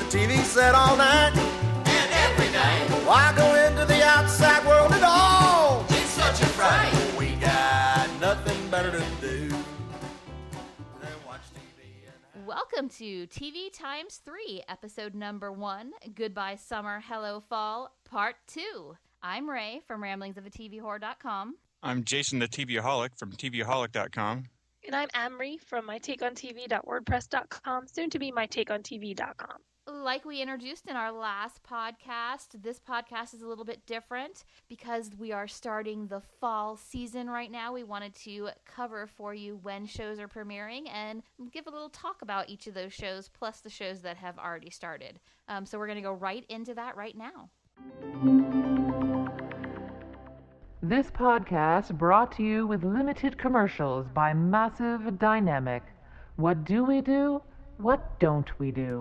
TV set all night and every night. Why go into the outside world at all? It's such a fright. We got nothing better to do than watch TV. Welcome to TV Times 3, episode number 1, Goodbye Summer, Hello Fall, part 2. I'm Ray from ramblingsofatvhorror.com. I'm Jason the TVaholic from TVaholic.com. And I'm Amory from mytakeontv.wordpress.com, soon to be mytakeontv.com. Like we introduced in our last podcast, this podcast is a little bit different because we are starting the fall season right now. We wanted to cover for you when shows are premiering and give a little talk about each of those shows, plus the shows that have already started. So we're going to go right into that right now. This podcast brought to you with limited commercials by Massive Dynamic. What do we do? What don't we do?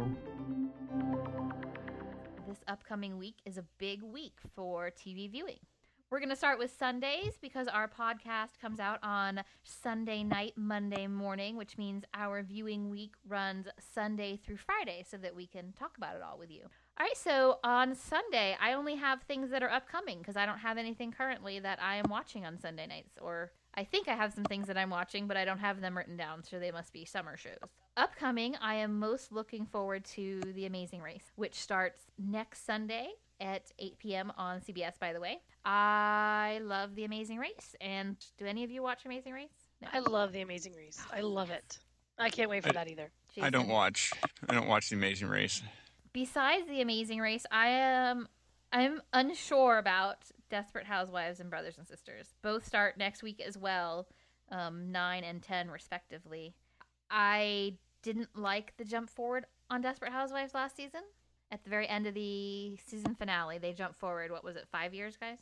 This upcoming week is a big week for TV viewing. We're going to start with Sundays because our podcast comes out on Sunday night, Monday morning, which means our viewing week runs Sunday through Friday so that we can talk about it all with you. All right, so on Sunday, I only have things that are upcoming because I don't have anything currently that I am watching on Sunday nights. Or I think I have some things that I'm watching, but I don't have them written down, so they must be summer shows. Upcoming, I am most looking forward to The Amazing Race, which starts next Sunday at 8 p.m. on CBS, by the way. I love The Amazing Race. And do any of you watch Amazing Race? No. I love The Amazing Race. I love it. I can't wait for that either. Jason? I don't watch The Amazing Race. Besides The Amazing Race, I'm unsure about Desperate Housewives and Brothers and Sisters. Both start next week as well, 9 and 10 respectively. I didn't like the jump forward on Desperate Housewives last season. At the very end of the season finale, they jumped forward, 5 years, guys?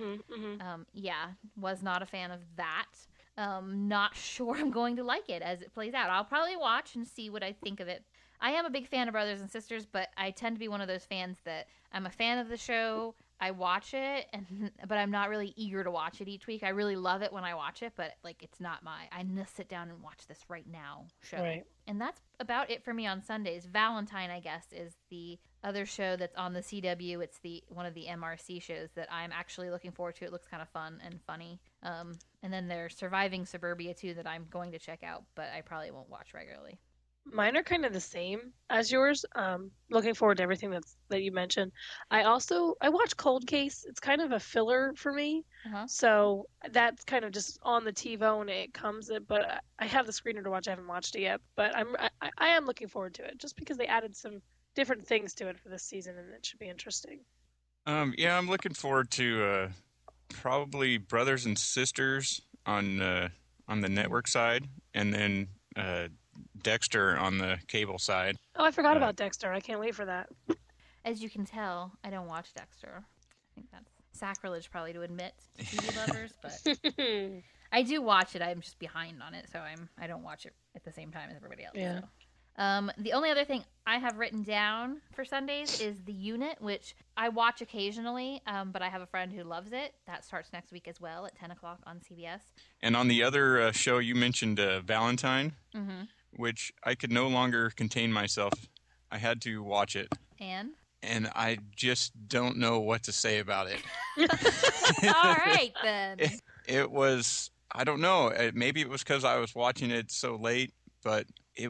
Yeah, was not a fan of that. Not sure I'm going to like it as it plays out. I'll probably watch and see what I think of it. I am a big fan of Brothers and Sisters, but I tend to be one of those fans that I'm a fan of the show. I watch it, but I'm not really eager to watch it each week. I really love it when I watch it, but it's not I'm going to sit down and watch this right now show. Right. And that's about it for me on Sundays. Valentine, I guess, is the other show that's on the CW. It's one of the MRC shows that I'm actually looking forward to. It looks kind of fun and funny. And then there's Surviving Suburbia, too, that I'm going to check out, but I probably won't watch regularly. Mine are kind of the same as yours. Looking forward to everything that you mentioned. I watch Cold Case. It's kind of a filler for me. Uh-huh. So that's kind of just on the TiVo when it comes. But I have the screener to watch. I haven't watched it yet. But I am looking forward to it just because they added some different things to it for this season, and it should be interesting. Yeah, I'm looking forward to probably Brothers and Sisters on the network side, and then Dexter on the cable side. Oh, I forgot about Dexter. I can't wait for that. As you can tell, I don't watch Dexter. I think that's sacrilege probably to admit to TV lovers, but I do watch it. I'm just behind on it, so I don't watch it at the same time as everybody else. Yeah. So. The only other thing I have written down for Sundays is The Unit, which I watch occasionally, but I have a friend who loves it. That starts next week as well at 10 o'clock on CBS. And on the other show, you mentioned Valentine, which I could no longer contain myself. I had to watch it. And I just don't know what to say about it. All right, then. It was, I don't know, maybe it was because I was watching it so late, but it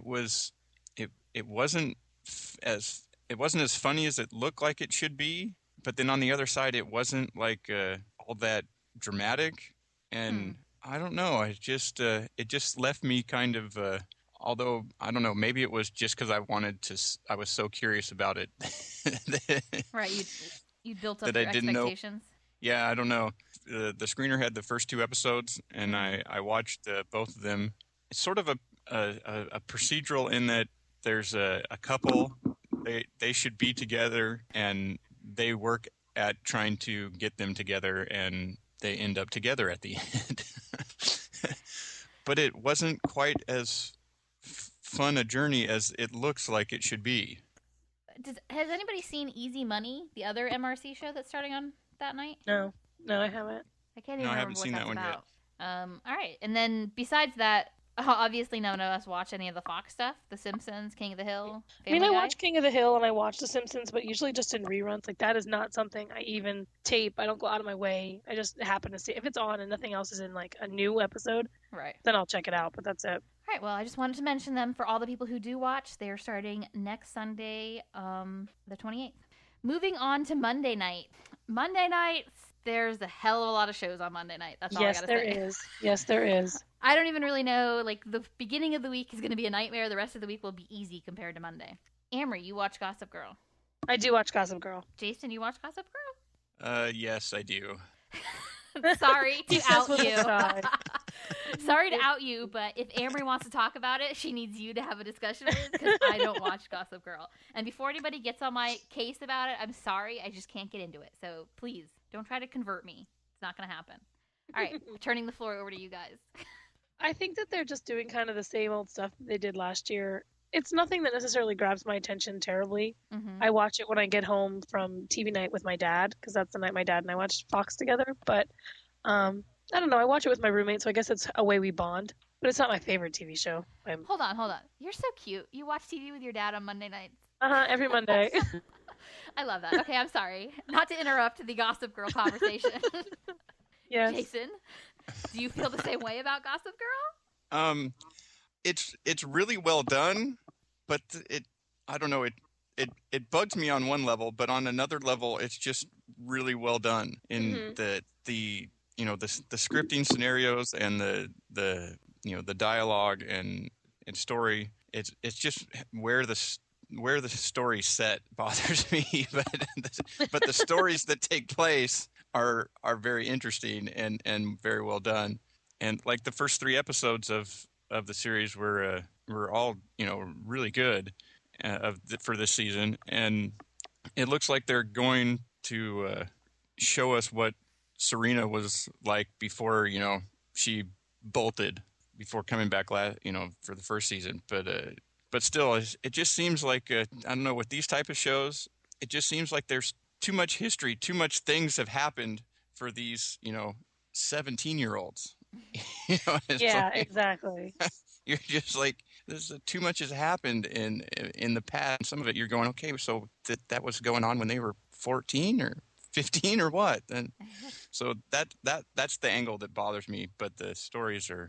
wasn't as funny as it looked like it should be. But then on the other side, it wasn't all that dramatic, and I don't know. It just left me kind of. Although I don't know, maybe it was just because I was so curious about it. Right, you built up that your I didn't expectations. Yeah, I don't know. The screener had the first 2 episodes, and I watched both of them. It's sort of a procedural in that there's a couple. They should be together, and they work at trying to get them together, and they end up together at the end. But it wasn't quite as fun a journey as it looks like it should be. Has anybody seen Easy Money, the other MRC show that's starting on that night? No, I haven't. I can't even remember haven't what seen that's that one about. yet. All right, and then besides that, Obviously, none of us watch any of the Fox stuff. The Simpsons, King of the Hill, I mean, Family I Guy. watch King of the Hill and I watch The Simpsons, but usually just in reruns. Like, that is not something I even tape. I don't go out of my way. I just happen to see if it's on and nothing else is in, like, a new episode, Right. then I'll check it out, but that's it. All right, well, I just wanted to mention them for all the people who do watch. They're starting next Sunday, the 28th. Moving on to Monday night. Monday nights, there's a hell of a lot of shows on Monday night. That's all I Yes, gotta there say. is. Yes, there is. I don't even really know. Like, the beginning of the week is going to be a nightmare. The rest of the week will be easy compared to Monday. Amory, you watch Gossip Girl. I do watch Gossip Girl. Jason, you watch Gossip Girl? Yes, I do. Sorry to He says out with a you. sigh. Sorry to out you, but if Amory wants to talk about it, she needs you to have a discussion with because I don't watch Gossip Girl. And before anybody gets on my case about it, I'm sorry. I just can't get into it. So please, don't try to convert me. It's not going to happen. All right, turning the floor over to you guys. I think that they're just doing kind of the same old stuff that they did last year. It's nothing that necessarily grabs my attention terribly. Mm-hmm. I watch it when I get home from TV night with my dad, because that's the night my dad and I watch Fox together. But I don't know. I watch it with my roommate, so I guess it's a way we bond. But it's not my favorite TV show. Hold on. You're so cute. You watch TV with your dad on Monday nights. Every Monday. I love that. Okay, I'm sorry. Not to interrupt the Gossip Girl conversation. Yes. Jason, do you feel the same way about Gossip Girl? It's really well done, but I don't know, it bugs me on one level, but on another level it's just really well done in the scripting scenarios and the dialogue and story. It's just where the story's set bothers me, but the stories that take place are very interesting and very well done. And like the first 3 episodes of the series were all really good for this season, and it looks like they're going to show us what Serena was like before she bolted before coming back for the first season. But still, it just seems like I don't know, with these type of shows, it just seems like there's too much history, too much things have happened for these 17-year-olds. Yeah, exactly. You're just like, too much has happened in the past. Some of it you're going, okay, so that was going on when they were 14 or 15 or what? And so that's the angle that bothers me. But the stories are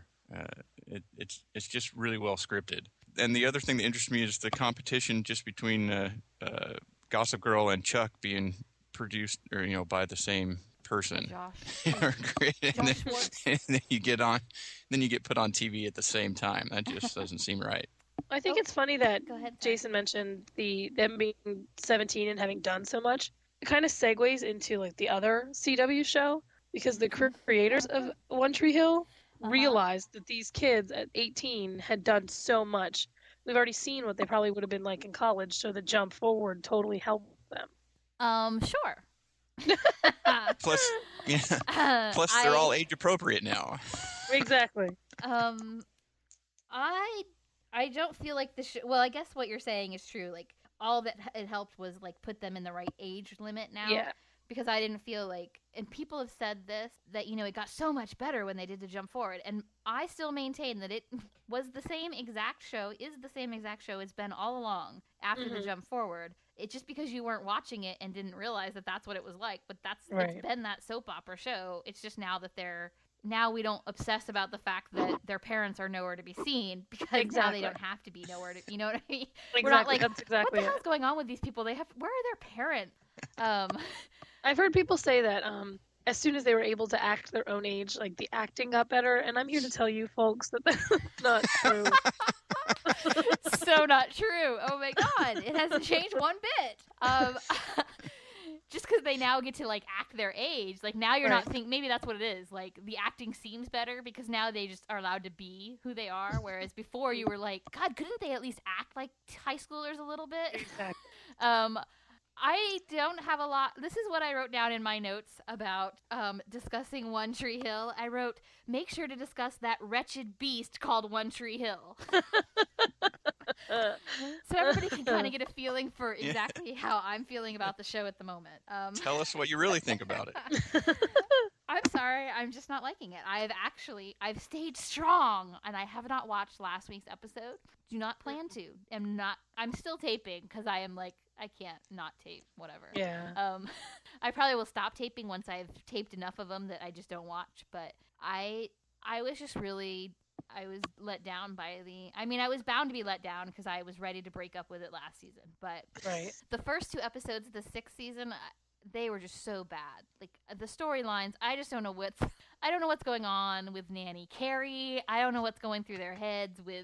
it's just really well scripted. And the other thing that interests me is the competition just between Gossip Girl and Chuck being produced by the same person. Josh. Or created, and Josh Schwartz. then you get put on TV at the same time. That just doesn't seem right. I think it's funny that Go ahead, sorry. Jason mentioned them being 17 and having done so much. It kind of segues into like the other CW show, because the creators of One Tree Hill realized that these kids at 18 had done so much. We've already seen what they probably would have been like in college, so the jump forward totally helped them. Sure. Plus, they're all age appropriate now. Exactly. I don't feel like the show. Well, I guess what you're saying is true. Like, all that it helped was like put them in the right age limit now. Yeah. Because I didn't feel like, and people have said this, that it got so much better when they did the jump forward, and I still maintain that it was the same exact show, it's been all along after the jump forward. It's just because you weren't watching it and didn't realize that that's what it was like, but it's been that soap opera show. It's just now that now we don't obsess about the fact that their parents are nowhere to be seen, because now they don't have to be nowhere to, you know what I mean? Exactly. We're not like, That's exactly what the hell's going on with these people? Where are their parents? I've heard people say that as soon as they were able to act their own age, like the acting got better, and I'm here to tell you folks that that's not true. So not true. Oh my god, it hasn't changed one bit. Just because they now get to like act their age, like now you're not thinking, maybe that's what it is. Like the acting seems better because now they just are allowed to be who they are, whereas before you were like, God, couldn't they at least act like high schoolers a little bit? Exactly. I don't have a lot. This is what I wrote down in my notes about discussing One Tree Hill. I wrote, make sure to discuss that wretched beast called One Tree Hill. So everybody can kind of get a feeling for exactly how I'm feeling about the show at the moment. Tell us what you really think about it. I'm sorry, I'm just not liking it. I've stayed strong, and I have not watched last week's episode. Do not plan to. I'm still taping, because I am like, I can't not tape, whatever. Yeah. I probably will stop taping once I've taped enough of them that I just don't watch, but I was just really, I was let down by I was bound to be let down, because I was ready to break up with it last season, but Right. the first 2 episodes of the 6th season, they were just so bad. Like, the storylines, I just don't know what's going on with Nanny Carrie. I don't know what's going through their heads with,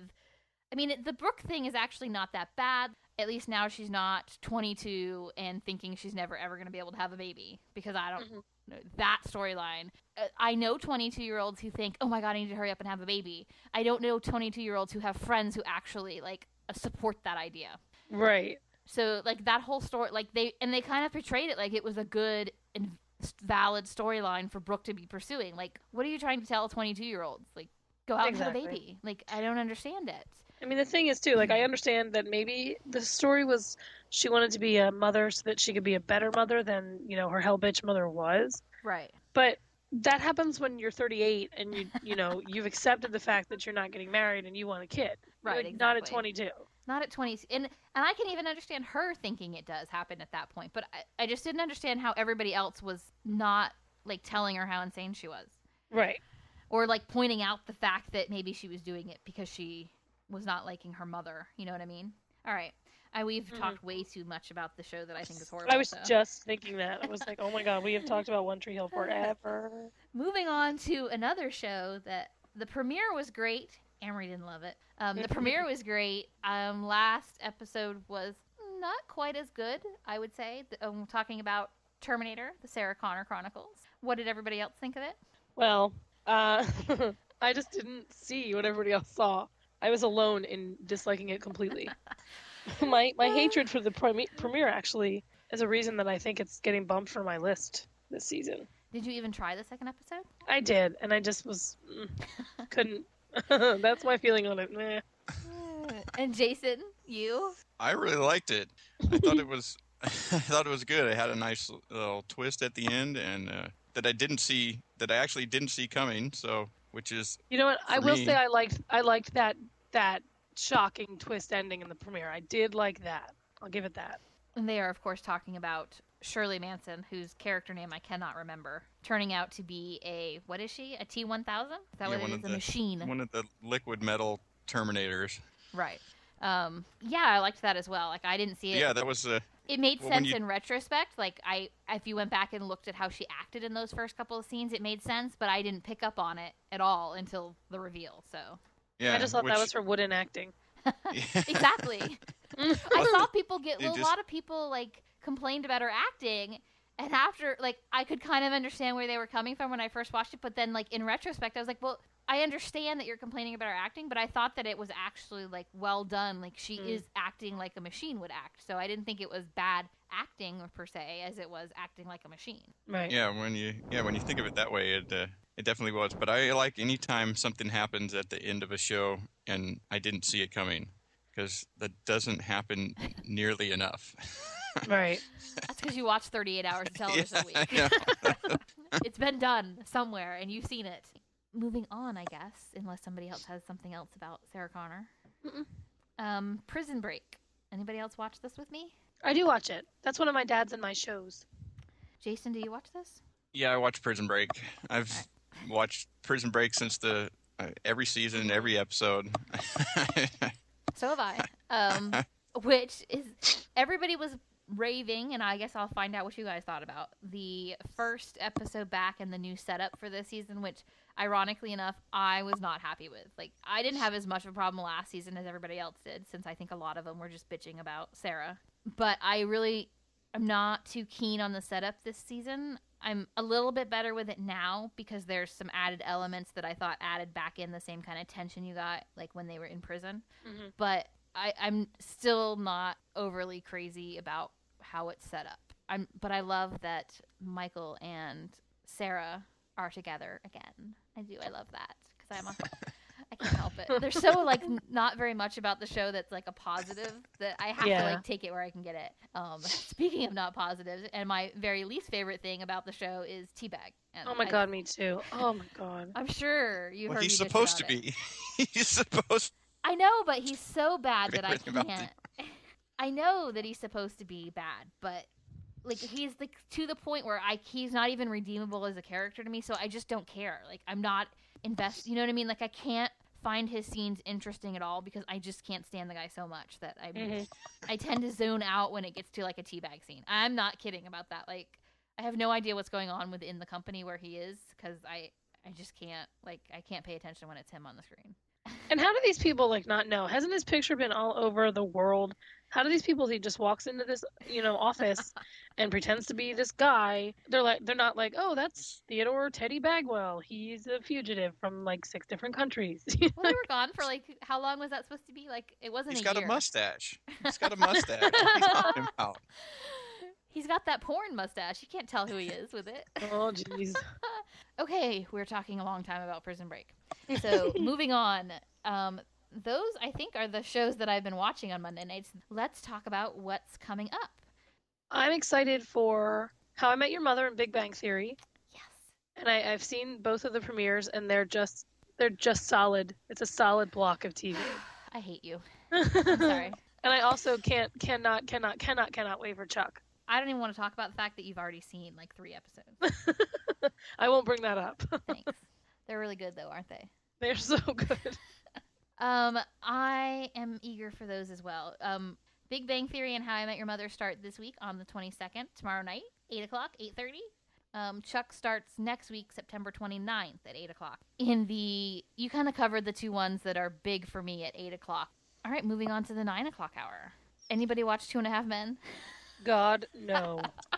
the Brooke thing is actually not that bad. At least now she's not 22 and thinking she's never ever going to be able to have a baby, because I don't know that storyline. I know 22-year-olds who think, oh my God, I need to hurry up and have a baby. I don't know 22-year-olds who have friends who actually support that idea. Right. So, that whole story, they kind of portrayed it like it was a good and valid storyline for Brooke to be pursuing. What are you trying to tell 22-year-olds? Go out and have a baby. I don't understand it. The thing is, too, I understand that maybe the story was she wanted to be a mother so that she could be a better mother than, her hell bitch mother was. Right. But that happens when you're 38 and you've accepted the fact that you're not getting married and you want a kid. Right, exactly. Not at 22. Not at 20. And I can even understand her thinking it does happen at that point. But I just didn't understand how everybody else was not, telling her how insane she was. Right. Or, pointing out the fact that maybe she was doing it because she was not liking her mother. You know what I mean? All right. We've talked way too much about the show that I think is horrible. I was just thinking that. I was like, oh my God, we have talked about One Tree Hill forever. Moving on to another show that the premiere was great. Amory didn't love it. The premiere was great. Last episode was not quite as good, I would say. We're talking about Terminator, the Sarah Connor Chronicles. What did everybody else think of it? Well, I just didn't see what everybody else saw. I was alone in disliking it completely. My hatred for the premiere actually is a reason that I think it's getting bumped from my list this season. Did you even try the second episode? I did, and I just couldn't. That's my feeling on it. Meh. And Jason, you? I really liked it. I thought it was good. It had a nice little twist at the end, and that I actually didn't see coming. So, which is, you know what? I will me. say I liked that shocking twist ending in the premiere. I did like that. I'll give it that. And they are, of course, talking about Shirley Manson, whose character name I cannot remember, turning out to be what is she? A T-1000? Is that what it is? A machine. One of the liquid metal Terminators. Right. Yeah, I liked that as well. I didn't see it. Yeah, that was It made sense in retrospect. If you went back and looked at how she acted in those first couple of scenes, it made sense, but I didn't pick up on it at all until the reveal, so. Yeah, I just thought that was for wooden acting. Exactly. I saw people a lot of people complained about her acting, and after I could kind of understand where they were coming from when I first watched it, but then in retrospect I was like, well, I understand that you're complaining about her acting, but I thought that it was actually well done. She is acting like a machine would act, so I didn't think it was bad acting per se as it was acting like a machine. Right. Yeah, when you think of it that way, it definitely was. But I like any time something happens at the end of a show and I didn't see it coming, because that doesn't happen nearly enough. Right. That's because you watch 38 hours of television a week. It's been done somewhere, and you've seen it. Moving on, I guess, unless somebody else has something else about Sarah Connor. Prison Break. Anybody else watch this with me? I do watch it. That's one of my dad's and my shows. Jason, do you watch this? Yeah, I watch Prison Break. I've watched Prison Break since every season, every episode. So have I. Which is, everybody was raving, and I guess I'll find out what you guys thought about the first episode back and the new setup for this season, which, ironically enough, I was not happy with. I didn't have as much of a problem last season as everybody else did, since I think a lot of them were just bitching about Sarah. But I'm not too keen on the setup this season. I'm a little bit better with it now because there's some added elements that I thought added back in the same kind of tension you got when they were in prison. Mm-hmm. But I'm still not overly crazy about how it's set up. But I love that Michael and Sarah are together again. I do. I love that because I can't help it. There's so like not very much about the show that's like a positive that I have to Yeah. like take it where I can get it. Speaking of not positives, and my very least favorite thing about the show is Teabag. And Oh my god, me too. Oh my god. I'm sure you Well, heard he's me bitch supposed to about it. be. He's supposed. I know, but he's so bad that I Favorite about can't. I know that he's supposed to be bad, but like he's like to the point where he's not even redeemable as a character to me, so I just don't care. Like I'm not invested. You know what I mean? Like I can't find his scenes interesting at all because I just can't stand the guy so much that I tend to zone out when it gets to like a teabag scene. I'm not kidding about that. Like I have no idea what's going on within the company where he is because I just can't I can't pay attention when it's him on the screen. And how do these people like not know? Hasn't his picture been all over the world? How do these people? He just walks into this, office and pretends to be this guy. They're not like, oh, that's Theodore Teddy Bagwell. He's a fugitive from like 6 different countries. Well, they were gone for like how long was that supposed to be? Like it wasn't He's a got year. a mustache. He's got a mustache. What are you talking about? He's got that porn mustache. You can't tell who he is with it. Oh, jeez. Okay, we're talking a long time about Prison Break. So moving on. Those I think are the shows that I've been watching on Monday nights. Let's talk about what's coming up. I'm excited for How I Met Your Mother and Big Bang Theory, Yes. and I've seen both of the premieres, and they're just solid. It's a solid block of TV. I hate you. I'm sorry. And I also cannot wait for Chuck. I don't even want to talk about the fact that you've already seen like 3 episodes. I won't bring that up. Thanks. They're really good though, aren't they? They're so good. I am eager for those as well. Big Bang Theory and How I Met Your Mother start this week on the 22nd, tomorrow night, 8 o'clock, 8:30. Chuck starts next week, September 29th at 8 o'clock. You kind of covered the 2 ones that are big for me at 8 o'clock. All right, moving on to the 9 o'clock hour. Anybody watch 2.5 Men? God, no.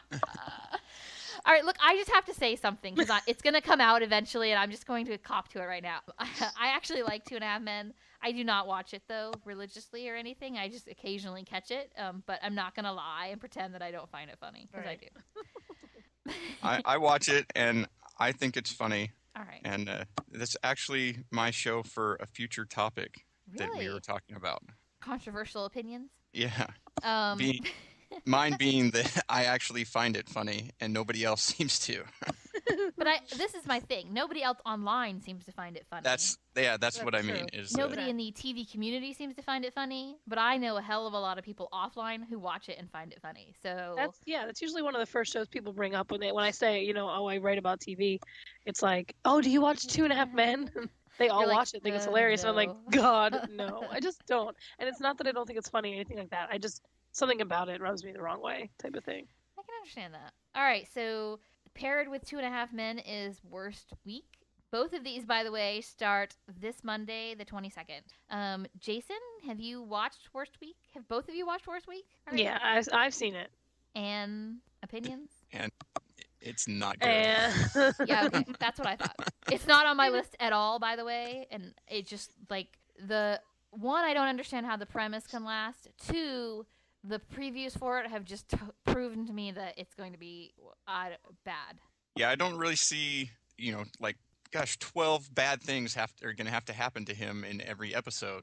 All right, look, I just have to say something because it's going to come out eventually, and I'm just going to cop to it right now. I actually like 2.5 Men. I do not watch it, though, religiously or anything. I just occasionally catch it, but I'm not going to lie and pretend that I don't find it funny, because Right. I do. I watch it and I think it's funny. All right. And that's actually my show for a future topic that we Really? were talking about. Controversial opinions? Yeah. Um, Mine being that I actually find it funny and nobody else seems to. but this is my thing. Nobody else online seems to find it funny. That's what I mean. true. Is Nobody in the TV community seems to find it funny, but I know a hell of a lot of people offline who watch it and find it funny. So That's usually one of the first shows people bring up when I say, oh, I write about TV. It's like, oh, do you watch 2.5 Men? They all You're like, watch it, think it's hilarious, and I'm like, no. God, no, I just don't. And it's not that I don't think it's funny or anything like that. I just something about it rubs me the wrong way, type of thing. I can understand that. All right, so paired with 2.5 Men is Worst Week. Both of these, by the way, start this Monday, the 22nd. Jason, have you watched Worst Week? Have both of you watched Worst Week? already? Yeah, I've seen it. And opinions? and it's not good. And Yeah, okay. That's what I thought. It's not on my list at all, by the way. And it just, like, the one, I don't understand how the premise can last. 2, the previews for it have just proven to me that it's going to be bad. Yeah, I don't really see, like, gosh, 12 bad things are going to have to happen to him in every episode,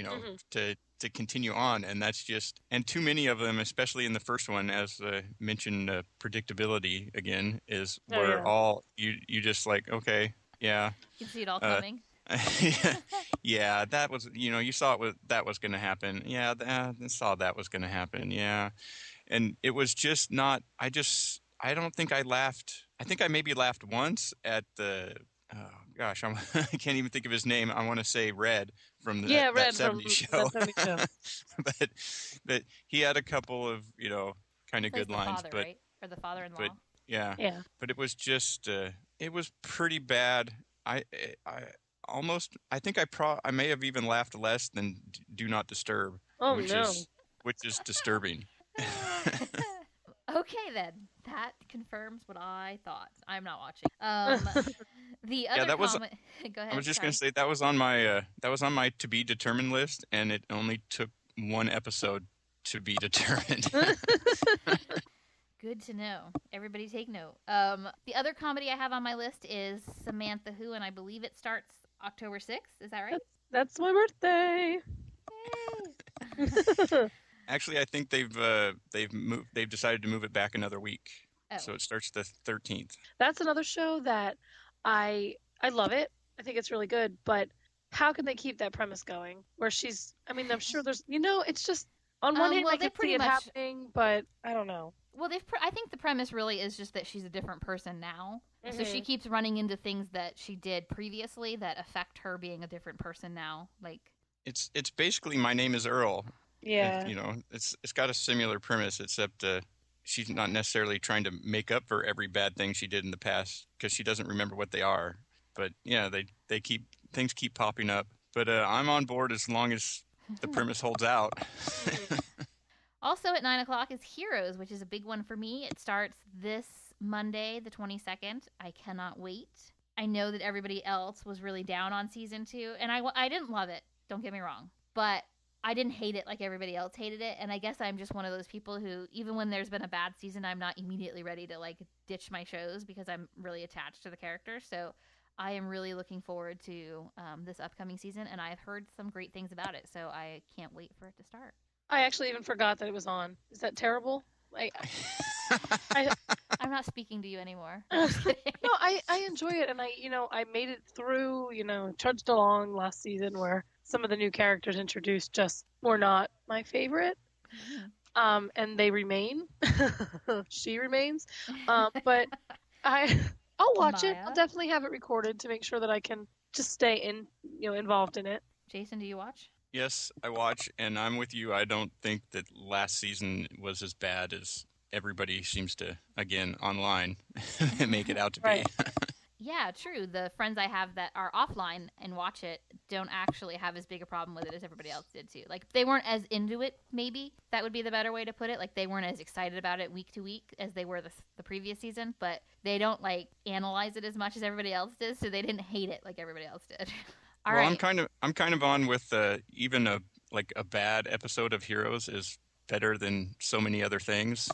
to continue on. And that's just, and too many of them, especially in the first one, as mentioned, predictability again, is where yeah. all, you just like, okay, yeah. You can see it all coming. Yeah, that was, you saw that was going to happen. Yeah, I saw that was going to happen. Yeah. And it was just not, I don't think I laughed. I think I maybe laughed once at the, oh gosh, I can't even think of his name. I want to say Red from that Red 70s from show. that 70s show. but he had a couple of, kind of Plays good the father, father, but right? Or the father-in-law. but yeah. Yeah. But it was just, it was pretty bad. I think I may have even laughed less than Do Not Disturb, Oh which no. is disturbing. Okay, then. That confirms what I thought. I'm not watching. The other that was- comment... Go ahead. I was just sorry. going to say that was on my to be determined list, and it only took one episode to be determined. Good to know. Everybody take note. The other comedy I have on my list is Samantha Who, and I believe it starts October 6th. Is that right? That's my birthday. Actually, I think they've decided to move it back another week, Oh. so it starts the 13th. That's another show that I love it. I think it's really good, but how can they keep that premise going? Where she's, I mean, I'm sure there's, it's just on one hand well, I they can pretty see it much- happening, but I don't know. Well, I think the premise really is just that she's a different person now. So she Mhm. keeps running into things that she did previously that affect her being a different person now. Like, It's basically My Name is Earl. Yeah. It's got a similar premise, except she's not necessarily trying to make up for every bad thing she did in the past because she doesn't remember what they are. But yeah, things keep popping up. But I'm on board as long as the premise holds out. also at 9 o'clock is Heroes, which is a big one for me. It starts this Monday, the 22nd. I cannot wait. I know that everybody else was really down on season 2, and I didn't love it. Don't get me wrong, but I didn't hate it like everybody else hated it. And I guess I'm just one of those people who, even when there's been a bad season, I'm not immediately ready to like ditch my shows because I'm really attached to the characters. So I am really looking forward to this upcoming season, and I've heard some great things about it. So I can't wait for it to start. I actually even forgot that it was on. Is that terrible? I'm not speaking to you anymore. I'm just kidding. No, I enjoy it, and I made it through, trudged along last season where some of the new characters introduced just were not my favorite. And they remain. She remains. But I'll watch it. Maya? I'll definitely have it recorded to make sure that I can just stay involved in it. Jason, do you watch? Yes, I watch, and I'm with you. I don't think that last season was as bad as everybody seems to, again, online, make it out to Right. be. Yeah, true. The friends I have that are offline and watch it don't actually have as big a problem with it as everybody else did too. Like, they weren't as into it, maybe. That would be the better way to put it. Like, they weren't as excited about it week to week as they were the previous season, but they don't, like, analyze it as much as everybody else did, so they didn't hate it like everybody else did. All Well, right. I'm kind of on with even a bad episode of Heroes is better than so many other things.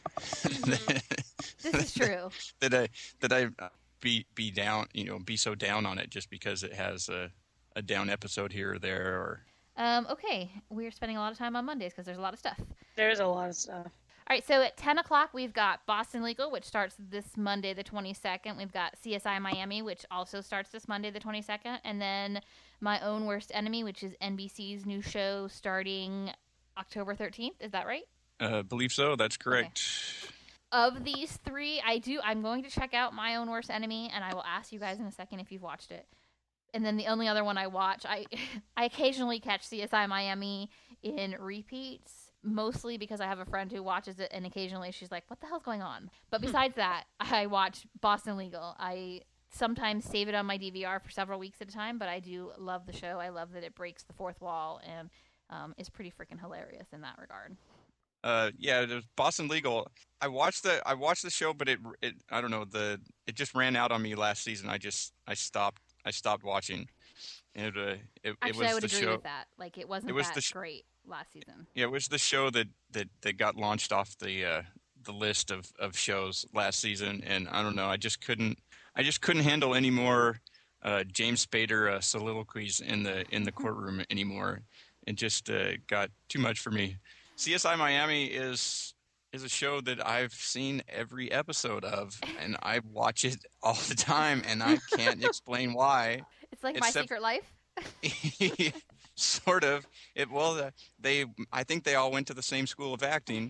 This is true. that I be down, be so down on it just because it has a down episode here or there. Or Okay, we're spending a lot of time on Mondays because there's a lot of stuff. There's a lot of stuff. All right, so at 10 o'clock, we've got Boston Legal, which starts this Monday, the 22nd. We've got CSI Miami, which also starts this Monday, the 22nd. And then My Own Worst Enemy, which is NBC's new show starting October 13th. Is that right? believe so. That's correct. Of these three, I'm going to check out My Own Worst Enemy, and I will ask you guys in a second if you've watched it. And then the only other one I watch, I occasionally catch CSI Miami in repeats, mostly because I have a friend who watches it, and occasionally she's like, what the hell's going on? But besides that, I watch Boston Legal. I sometimes save it on my DVR for several weeks at a time, but I do love the show. I love that it breaks the fourth wall and is pretty freaking hilarious in that regard. Yeah, there's Boston Legal. I watched the show, but it I don't know, it just ran out on me last season. I stopped watching. And it Actually, was I would the agree show. with that. Like, it wasn't that great last season. Yeah, it was the show that got launched off the list of shows last season, and I don't know. I just couldn't handle any more James Spader soliloquies in the courtroom anymore. It just got too much for me. CSI Miami is a show that I've seen every episode of, and I watch it all the time, and I can't explain why. It's like My Secret Life? Sort of. I think they all went to the same school of acting.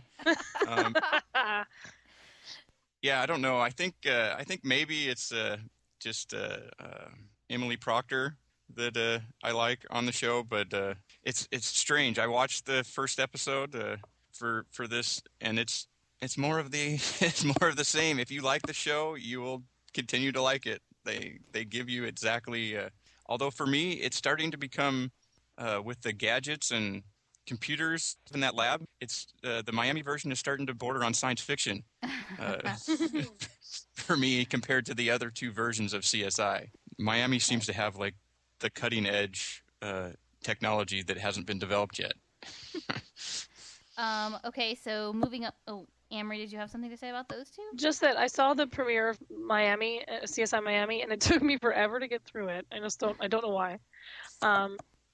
Yeah, I don't know. I think maybe it's just Emily Proctor that I like on the show, but it's strange. I watched the first episode for this, and it's more of the same. If you like the show, you will continue to like it. They give you exactly. Although for me, it's starting to become with the gadgets and computers in that lab. It's the Miami version is starting to border on science fiction for me compared to the other two versions of CSI. Miami seems to have like the cutting edge technology that hasn't been developed yet. Okay, so moving up. Oh, Amory, did you have something to say about those two? Just that I saw the premiere of CSI Miami, and it took me forever to get through it. I don't know why.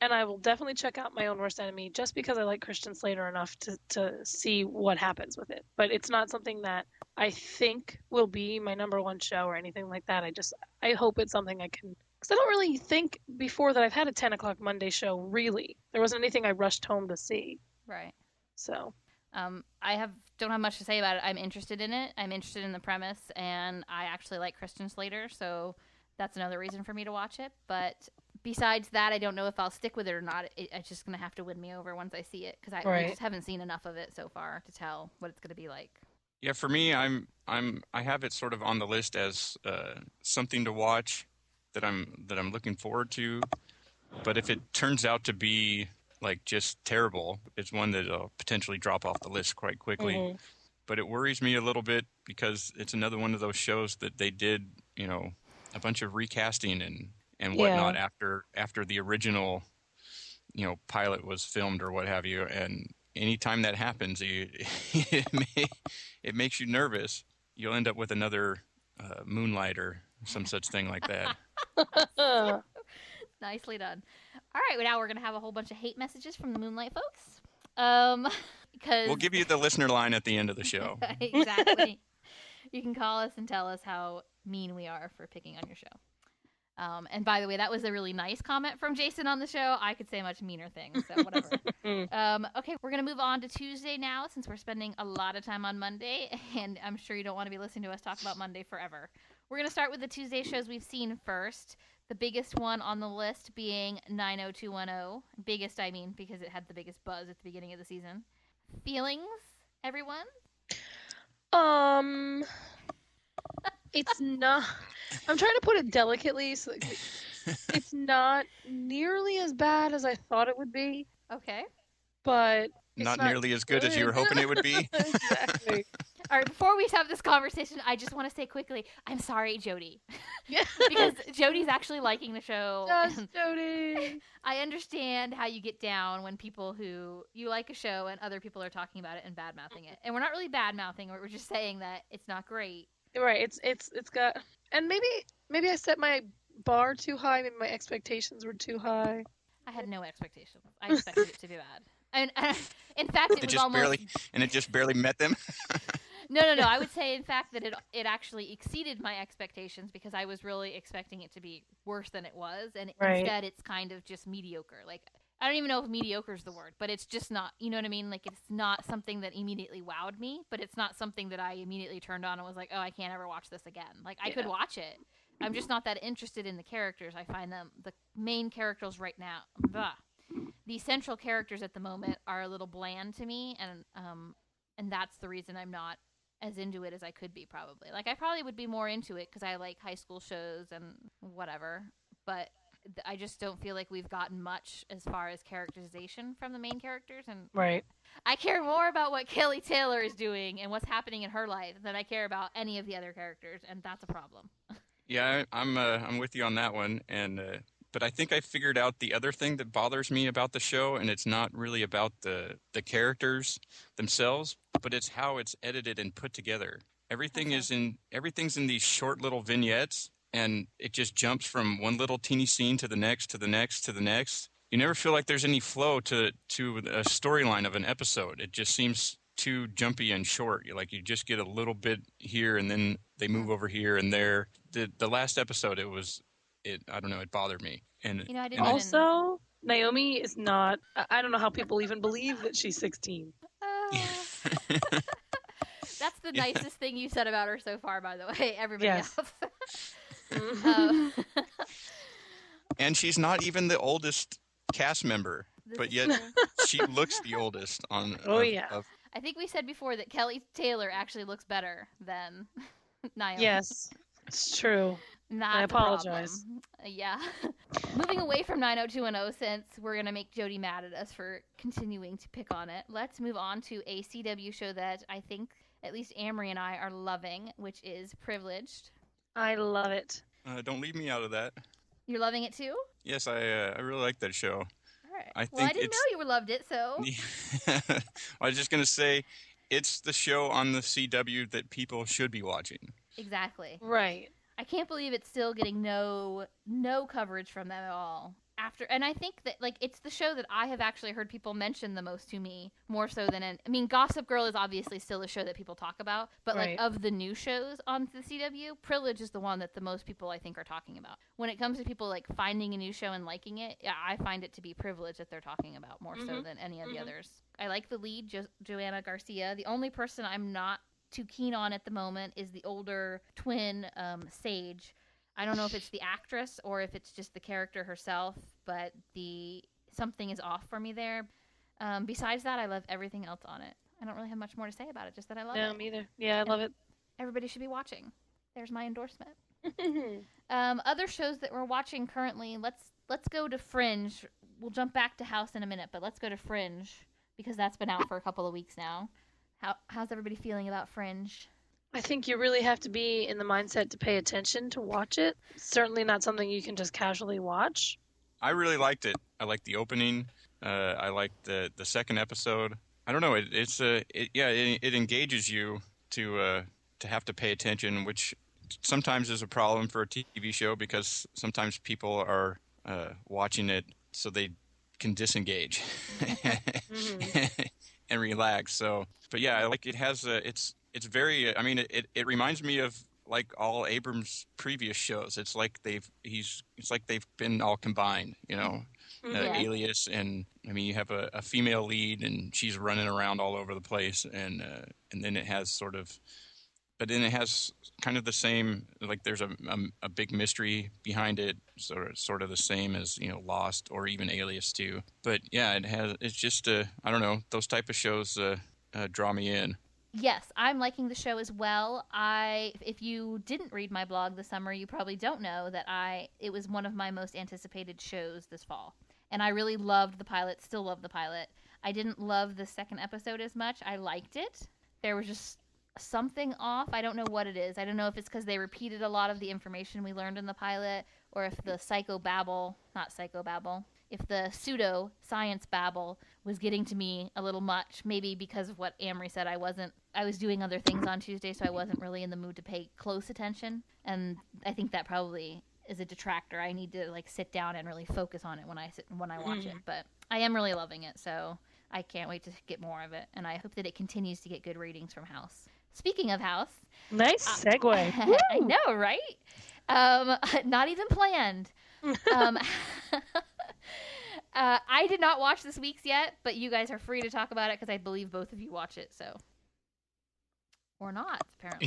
and I will definitely check out My Own Worst Enemy just because I like Christian Slater enough to see what happens with it. But it's not something that I think will be my number one show or anything like that. I hope it's something I can, because I don't really think before that I've had a 10 o'clock Monday show, really. There wasn't anything I rushed home to see. Right. So. Don't have much to say about it. I'm interested in it. I'm interested in the premise, and I actually like Christian Slater, so that's another reason for me to watch it. But besides that, I don't know if I'll stick with it or not. It's just going to have to win me over once I see it, because I just haven't seen enough of it so far to tell what it's going to be like. Yeah, for me, I have it sort of on the list as something to watch that I'm looking forward to. But if it turns out to be like just terrible, it's one that'll potentially drop off the list quite quickly. Mm-hmm. But it worries me a little bit because it's another one of those shows that they did, a bunch of recasting and whatnot after the original, pilot was filmed or what have you. And anytime that happens, it makes you nervous. You'll end up with another Moonlight or some such thing like that. Nicely done. All right, well, now we're going to have a whole bunch of hate messages from the Moonlight folks. Because we'll give you the listener line at the end of the show. Exactly. You can call us and tell us how mean we are for picking on your show. And by the way, that was a really nice comment from Jason on the show. I could say much meaner things, so whatever. Okay, we're going to move on to Tuesday now, since we're spending a lot of time on Monday, and I'm sure you don't want to be listening to us talk about Monday forever. We're going to start with the Tuesday shows we've seen first. The biggest one on the list being 90210. Biggest, I mean, because it had the biggest buzz at the beginning of the season. Feelings, everyone? It's not... I'm trying to put it delicately. So it's not nearly as bad as I thought it would be. Okay. But... Not nearly as good as you were hoping it would be. Exactly. All right, before we have this conversation, I just want to say quickly, I'm sorry, Jody. Yeah. Because Jody's actually liking the show. Yes, Jody. I understand how you get down when you like a show and other people are talking about it and bad-mouthing it. And we're not really bad-mouthing it. We're just saying that it's not great. Right. It's got... And maybe I set my bar too high. Maybe my expectations were too high. I had no expectations. I expected it to be bad. And in fact, it just barely met them. No. I would say, in fact, that it actually exceeded my expectations because I was really expecting it to be worse than it was, and instead, it's kind of just mediocre. Like, I don't even know if mediocre is the word, but it's just not. You know what I mean? Like, it's not something that immediately wowed me, but it's not something that I immediately turned on and was like, oh, I can't ever watch this again. Like, I could watch it. I'm just not that interested in the characters. I find the main characters right now. The central characters at the moment are a little bland to me, and that's the reason I'm not as into it as I could be, probably. Like, I probably would be more into it because I like high school shows and whatever, but I just don't feel like we've gotten much as far as characterization from the main characters, and I care more about what Kelly Taylor is doing and what's happening in her life than I care about any of the other characters, and that's a problem. Yeah, I'm with you on that one, but I think I figured out the other thing that bothers me about the show, and it's not really about the characters themselves, but it's how it's edited and put together. Everything's in these short little vignettes, and it just jumps from one little teeny scene to the next, to the next, to the next. You never feel like there's any flow to a storyline of an episode. It just seems too jumpy and short. You just get a little bit here, and then they move over here and there. The last episode, I don't know, it bothered me. And I didn't also, Naomi is not, I don't know how people even believe that she's 16. That's the nicest thing you said about her so far, by the way. Everybody else. And she's not even the oldest cast member, but yet she looks the oldest on. I think we said before that Kelly Taylor actually looks better than Naomi. Yes, it's true. I apologize. Yeah. Moving away from 90210, since we're going to make Jody mad at us for continuing to pick on it, let's move on to a CW show that I think at least Amory and I are loving, which is Privileged. I love it. Don't leave me out of that. You're loving it too? Yes, I really like that show. All right. I didn't know you loved it, so. I was just going to say, it's the show on the CW that people should be watching. Exactly. Right. I can't believe it's still getting no coverage from them at all. after, and I think that like it's the show that I have actually heard people mention the most to me, more so than I mean, Gossip Girl is obviously still a show that people talk about, but like Right. of the new shows on the CW, Privilege is the one that the most people I think are talking about. When it comes to people like finding a new show and liking it, yeah, I find it to be Privilege that they're talking about more so than any of the others. I like the lead, Joanna Garcia. The only person I'm not too keen on at the moment is the older twin, Sage. I don't know if it's the actress or if it's just the character herself, but something is off for me there. Besides that, I love everything else on it. I don't really have much more to say about it, just that I love No, it. me either. Yeah, I love it. Everybody should be watching. There's my endorsement. Other shows that we're watching currently, let's go to Fringe. We'll jump back to House in a minute, but let's go to Fringe because that's been out for a couple of weeks now. How's everybody feeling about Fringe? I think you really have to be in the mindset to pay attention to watch it. Certainly not something you can just casually watch. I really liked it. I liked the opening. I liked the second episode. I don't know. It engages you to have to pay attention, which sometimes is a problem for a TV show because sometimes people are watching it so they can disengage and relax. So, but yeah, I like it has it's very. I mean, it reminds me of like all Abrams' previous shows. It's like they've been all combined, you know. Yeah. Alias, and I mean, you have a female lead, and she's running around all over the place, and then it has it has kind of the same, like there's a big mystery behind it, sort of the same as, you know, Lost or even Alias too. But yeah, it's just I don't know, those type of shows draw me in. Yes, I'm liking the show as well. If you didn't read my blog this summer, you probably don't know that it was one of my most anticipated shows this fall. And I really loved the pilot, still love the pilot. I didn't love the second episode as much. I liked it. There was just something off. I don't know what it is. I don't know if it's because they repeated a lot of the information we learned in the pilot, or if the if the pseudo-science babble was getting to me a little much, maybe because of what Amory said. I was doing other things on Tuesday, so I wasn't really in the mood to pay close attention, and I think that probably is a detractor. I need to like sit down and really focus on it when I watch it, but I am really loving it, so I can't wait to get more of it, and I hope that it continues to get good ratings from House. Speaking of House, Nice segue. I know, right? Not even planned. I did not watch this week's yet, but you guys are free to talk about it because I believe both of you watch it, so. Or not, apparently.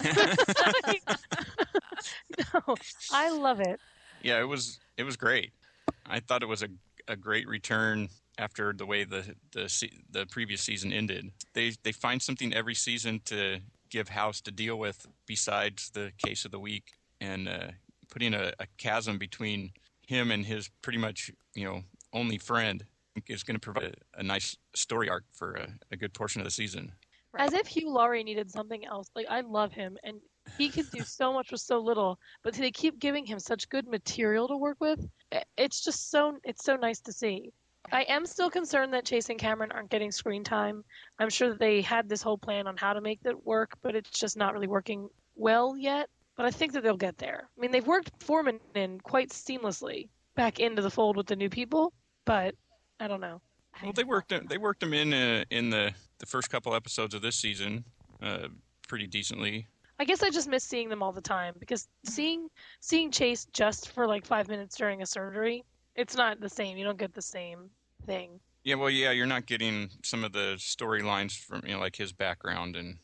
No, I love it. Yeah, it was great. I thought it was a great return after the way the previous season ended. They find something every season to give House to deal with besides the case of the week, and putting a chasm between him and his pretty much, you know, only friend is going to provide a nice story arc for a good portion of the season. Right. As if Hugh Laurie needed something else. Like, I love him, and he could do so much with so little, but they keep giving him such good material to work with. It's just so nice to see. I am still concerned that Chase and Cameron aren't getting screen time. I'm sure that they had this whole plan on how to make that work, but it's just not really working well yet. But I think that they'll get there. I mean, they've worked Foreman in quite seamlessly back into the fold with the new people, but I don't know. Well, they worked him in the first couple episodes of this season pretty decently. I guess I just miss seeing them all the time because seeing Chase just for like 5 minutes during a surgery, it's not the same. You don't get the same thing. Yeah, well, yeah, you're not getting some of the storylines from, you know, like his background and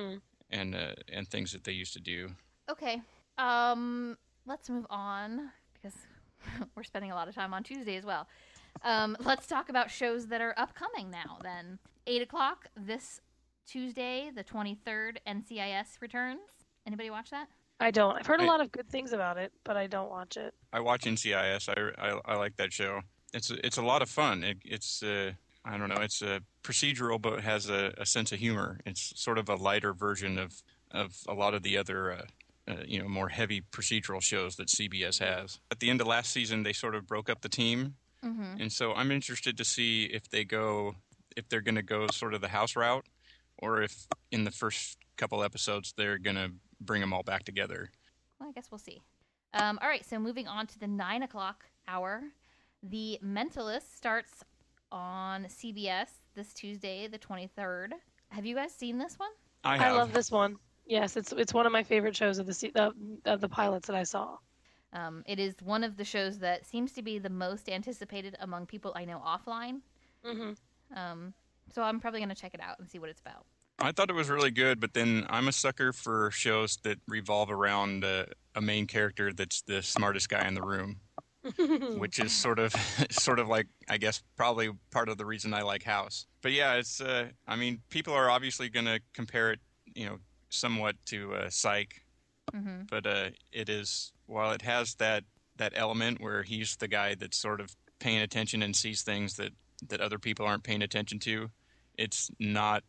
things that they used to do. Okay. Let's move on because we're spending a lot of time on Tuesday as well. Let's talk about shows that are upcoming now then. 8 o'clock this Tuesday, the 23rd, NCIS returns. Anybody watch that? I don't. I've heard a lot of good things about it, but I don't watch it. I watch NCIS. I like that show. It's a lot of fun. It's I don't know. It's a procedural, but has a sense of humor. It's sort of a lighter version of a lot of the other more heavy procedural shows that CBS has. At the end of last season, they sort of broke up the team, and so I'm interested to see if they're going to go sort of the House route, or if in the first couple episodes they're going to bring them all back together. Well, I guess we'll see. All right, so moving on to the 9 o'clock hour. The Mentalist starts on CBS this Tuesday, the 23rd. Have you guys seen this one? I have. I love this one. Yes, it's one of my favorite shows of the pilots that I saw. It is one of the shows that seems to be the most anticipated among people I know offline. Mm-hmm. So I'm probably going to check it out and see what it's about. I thought it was really good, but then I'm a sucker for shows that revolve around a main character that's the smartest guy in the room, which is sort of like, I guess, probably part of the reason I like House. But yeah, it's I mean, people are obviously going to compare it, somewhat to Psych, but it is, while it has that element where he's the guy that's sort of paying attention and sees things that other people aren't paying attention to. It's not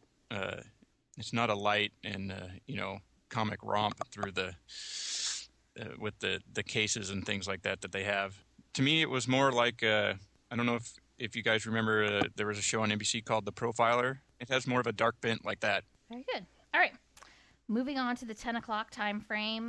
a light and comic romp through with the cases and things like that they have. To me, it was more like I don't know if you guys remember, there was a show on NBC called The Profiler. It has more of a dark bent like that. Very good. All right, moving on to the 10 o'clock time frame.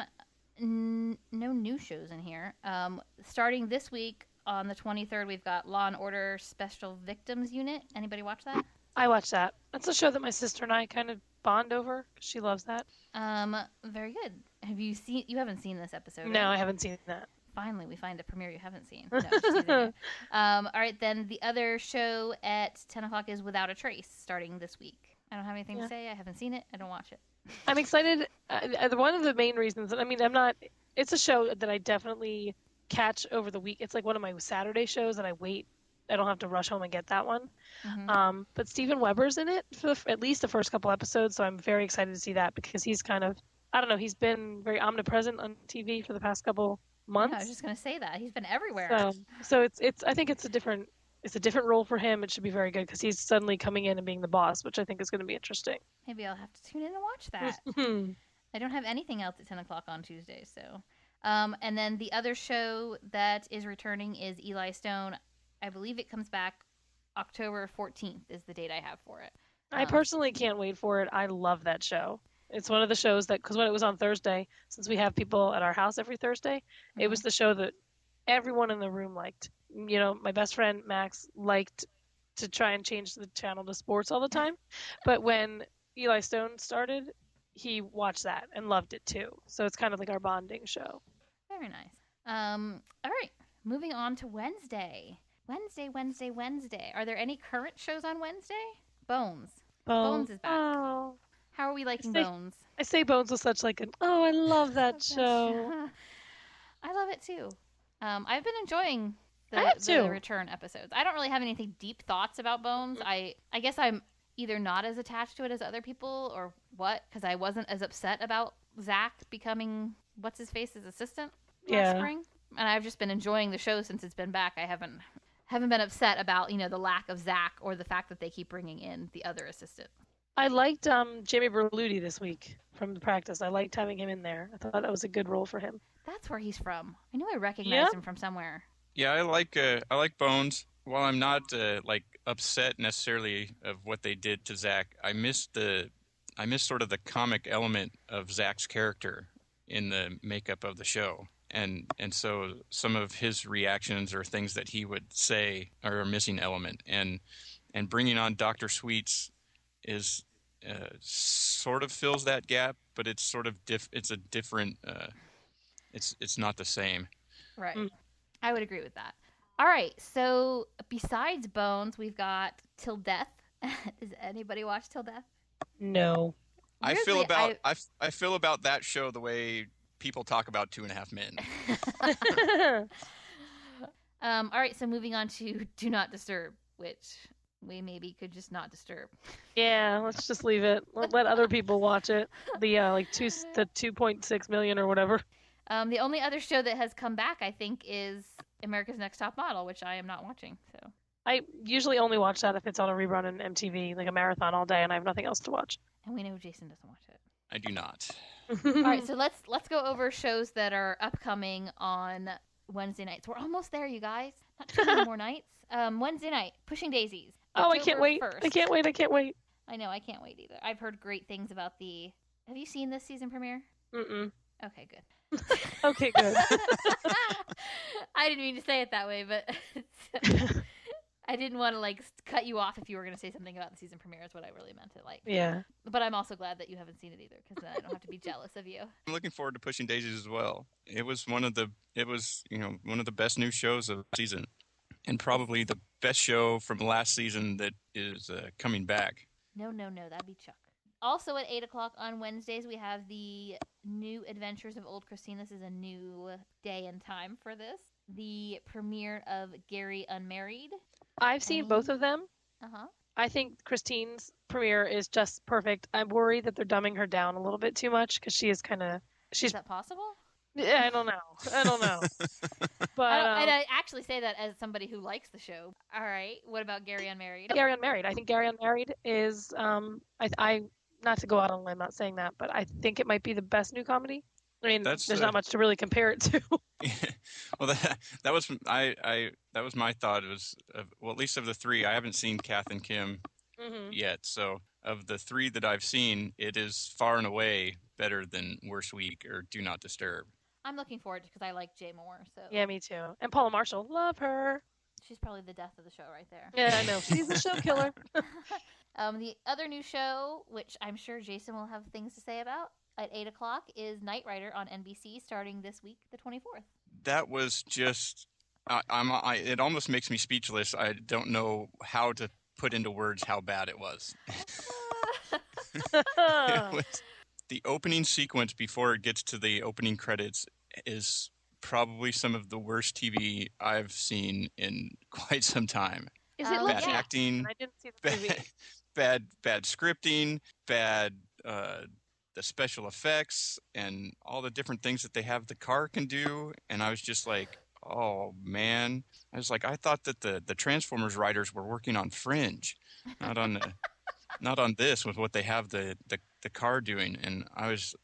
No new shows in here. Starting this week on the 23rd, we've got Law and Order Special Victims Unit. Anybody watch that? I watched that. That's a show that my sister and I kind of bond over. She loves that. Very good. You haven't seen this episode? No, right? I haven't seen that. Finally, we find a premiere you haven't seen. No, just teasing you. All right, then the other show at 10 o'clock is Without a Trace, starting this week. I don't have anything to say. I haven't seen it. I don't watch it. I'm excited. One of the main reasons, it's a show that I definitely catch over the week. It's like one of my Saturday shows that I wait. I don't have to rush home and get that one. But Steven Weber's in it for at least the first couple episodes, so I'm very excited to see that because he's kind of, I don't know, he's been very omnipresent on TV for the past couple months. Yeah, I was just going to say that. He's been everywhere. So I think it's a different role for him. It should be very good because he's suddenly coming in and being the boss, which I think is going to be interesting. Maybe I'll have to tune in and watch that. I don't have anything else at 10 o'clock on Tuesday, so. And then the other show that is returning is Eli Stone. I believe it comes back October 14th is the date I have for it. I personally can't wait for it. I love that show. It's one of the shows that, because when it was on Thursday, since we have people at our house every Thursday, it was the show that everyone in the room liked. My best friend Max liked to try and change the channel to sports all the time. But when Eli Stone started, he watched that and loved it too. So it's kind of like our bonding show. Very nice. All right, moving on to Wednesday. Wednesday. Are there any current shows on Wednesday? Bones. Bones is back. Oh. How are we liking Bones? I say Bones with such like I love that show. I love it too. I've been enjoying I the return episodes. I don't really have anything deep thoughts about Bones. I guess I'm either not as attached to it as other people or what, because I wasn't as upset about Zach becoming what's-his-face's assistant last spring. And I've just been enjoying the show since it's been back. I haven't been upset about, the lack of Zach or the fact that they keep bringing in the other assistant. I liked Jamie Berluti this week from The Practice. I liked having him in there. I thought that was a good role for him. That's where he's from. I knew I recognized him from somewhere. Yeah, I like Bones. While I'm not upset necessarily of what they did to Zach, I miss sort of the comic element of Zach's character in the makeup of the show. And so some of his reactions or things that he would say are a missing element. And bringing on Dr. Sweets is sort of fills that gap, but it's sort of it's a different. It's not the same. Right. I would agree with that. All right. So besides Bones, we've got Till Death. Does anybody watch Till Death? No. I feel about that show the way people talk about 2.5 Men. All right, so moving on to Do Not Disturb, which we maybe could just not disturb. Yeah, let's just leave it. Let other people watch it. The 2.6 million or whatever. The only other show that has come back, I think, is America's Next Top Model, which I am not watching. So I usually only watch that if it's on a rerun on MTV, like a marathon all day, and I have nothing else to watch. And we know Jason doesn't watch it. I do not. All right, so let's go over shows that are upcoming on Wednesday nights. We're almost there, you guys. Not too many more nights. Wednesday night, Pushing Daisies. I can't wait. 1st. I can't wait. I know, I can't wait either. I've heard great things about the... Have you seen this season premiere? Mm-mm. Okay, good. Okay, good. I didn't mean to say it that way, but I didn't want to like cut you off if you were going to say something about the season premiere. Is what I really meant to like. Yeah. But I'm also glad that you haven't seen it either, because I don't have to be jealous of you. I'm looking forward to Pushing Daisies as well. It was one of the best new shows of the season, and probably the best show from last season that is coming back. No, that'd be Chuck. Also at 8 o'clock on Wednesdays, we have the New Adventures of Old Christine. This is a new day and time for this. The premiere of Gary Unmarried. I've seen both of them. Uh-huh. I think Christine's premiere is just perfect. I'm worried that they're dumbing her down a little bit too much because she is kind of... Is that possible? Yeah, I don't know. But I actually say that as somebody who likes the show. All right. What about Gary Unmarried? Gary Unmarried. I think Gary Unmarried is... I not to go out on a limb, not saying that, but I think it might be the best new comedy. I mean, there's not much to really compare it to. Well, that was my thought. It was well, at least of the three, I haven't seen Kath and Kim yet. So of the three that I've seen, it is far and away better than Worst Week or Do Not Disturb. I'm looking forward to it because I like Jay Moore. So Yeah, me too. And Paula Marshall, love her. She's probably the death of the show right there. Yeah, I know. She's the show killer. The other new show, which I'm sure Jason will have things to say about, at 8 o'clock is Knight Rider on NBC starting this week, the 24th. That was just, it almost makes me speechless. I don't know how to put into words how bad it was. The opening sequence before it gets to the opening credits is probably some of the worst TV I've seen in quite some time. Is it bad acting? I didn't see the movie. Bad scripting, bad the special effects, and all the different things that they have the car can do. And I was just like, oh man! I was like, I thought that the Transformers writers were working on Fringe, not on this with what they have the car doing. And I was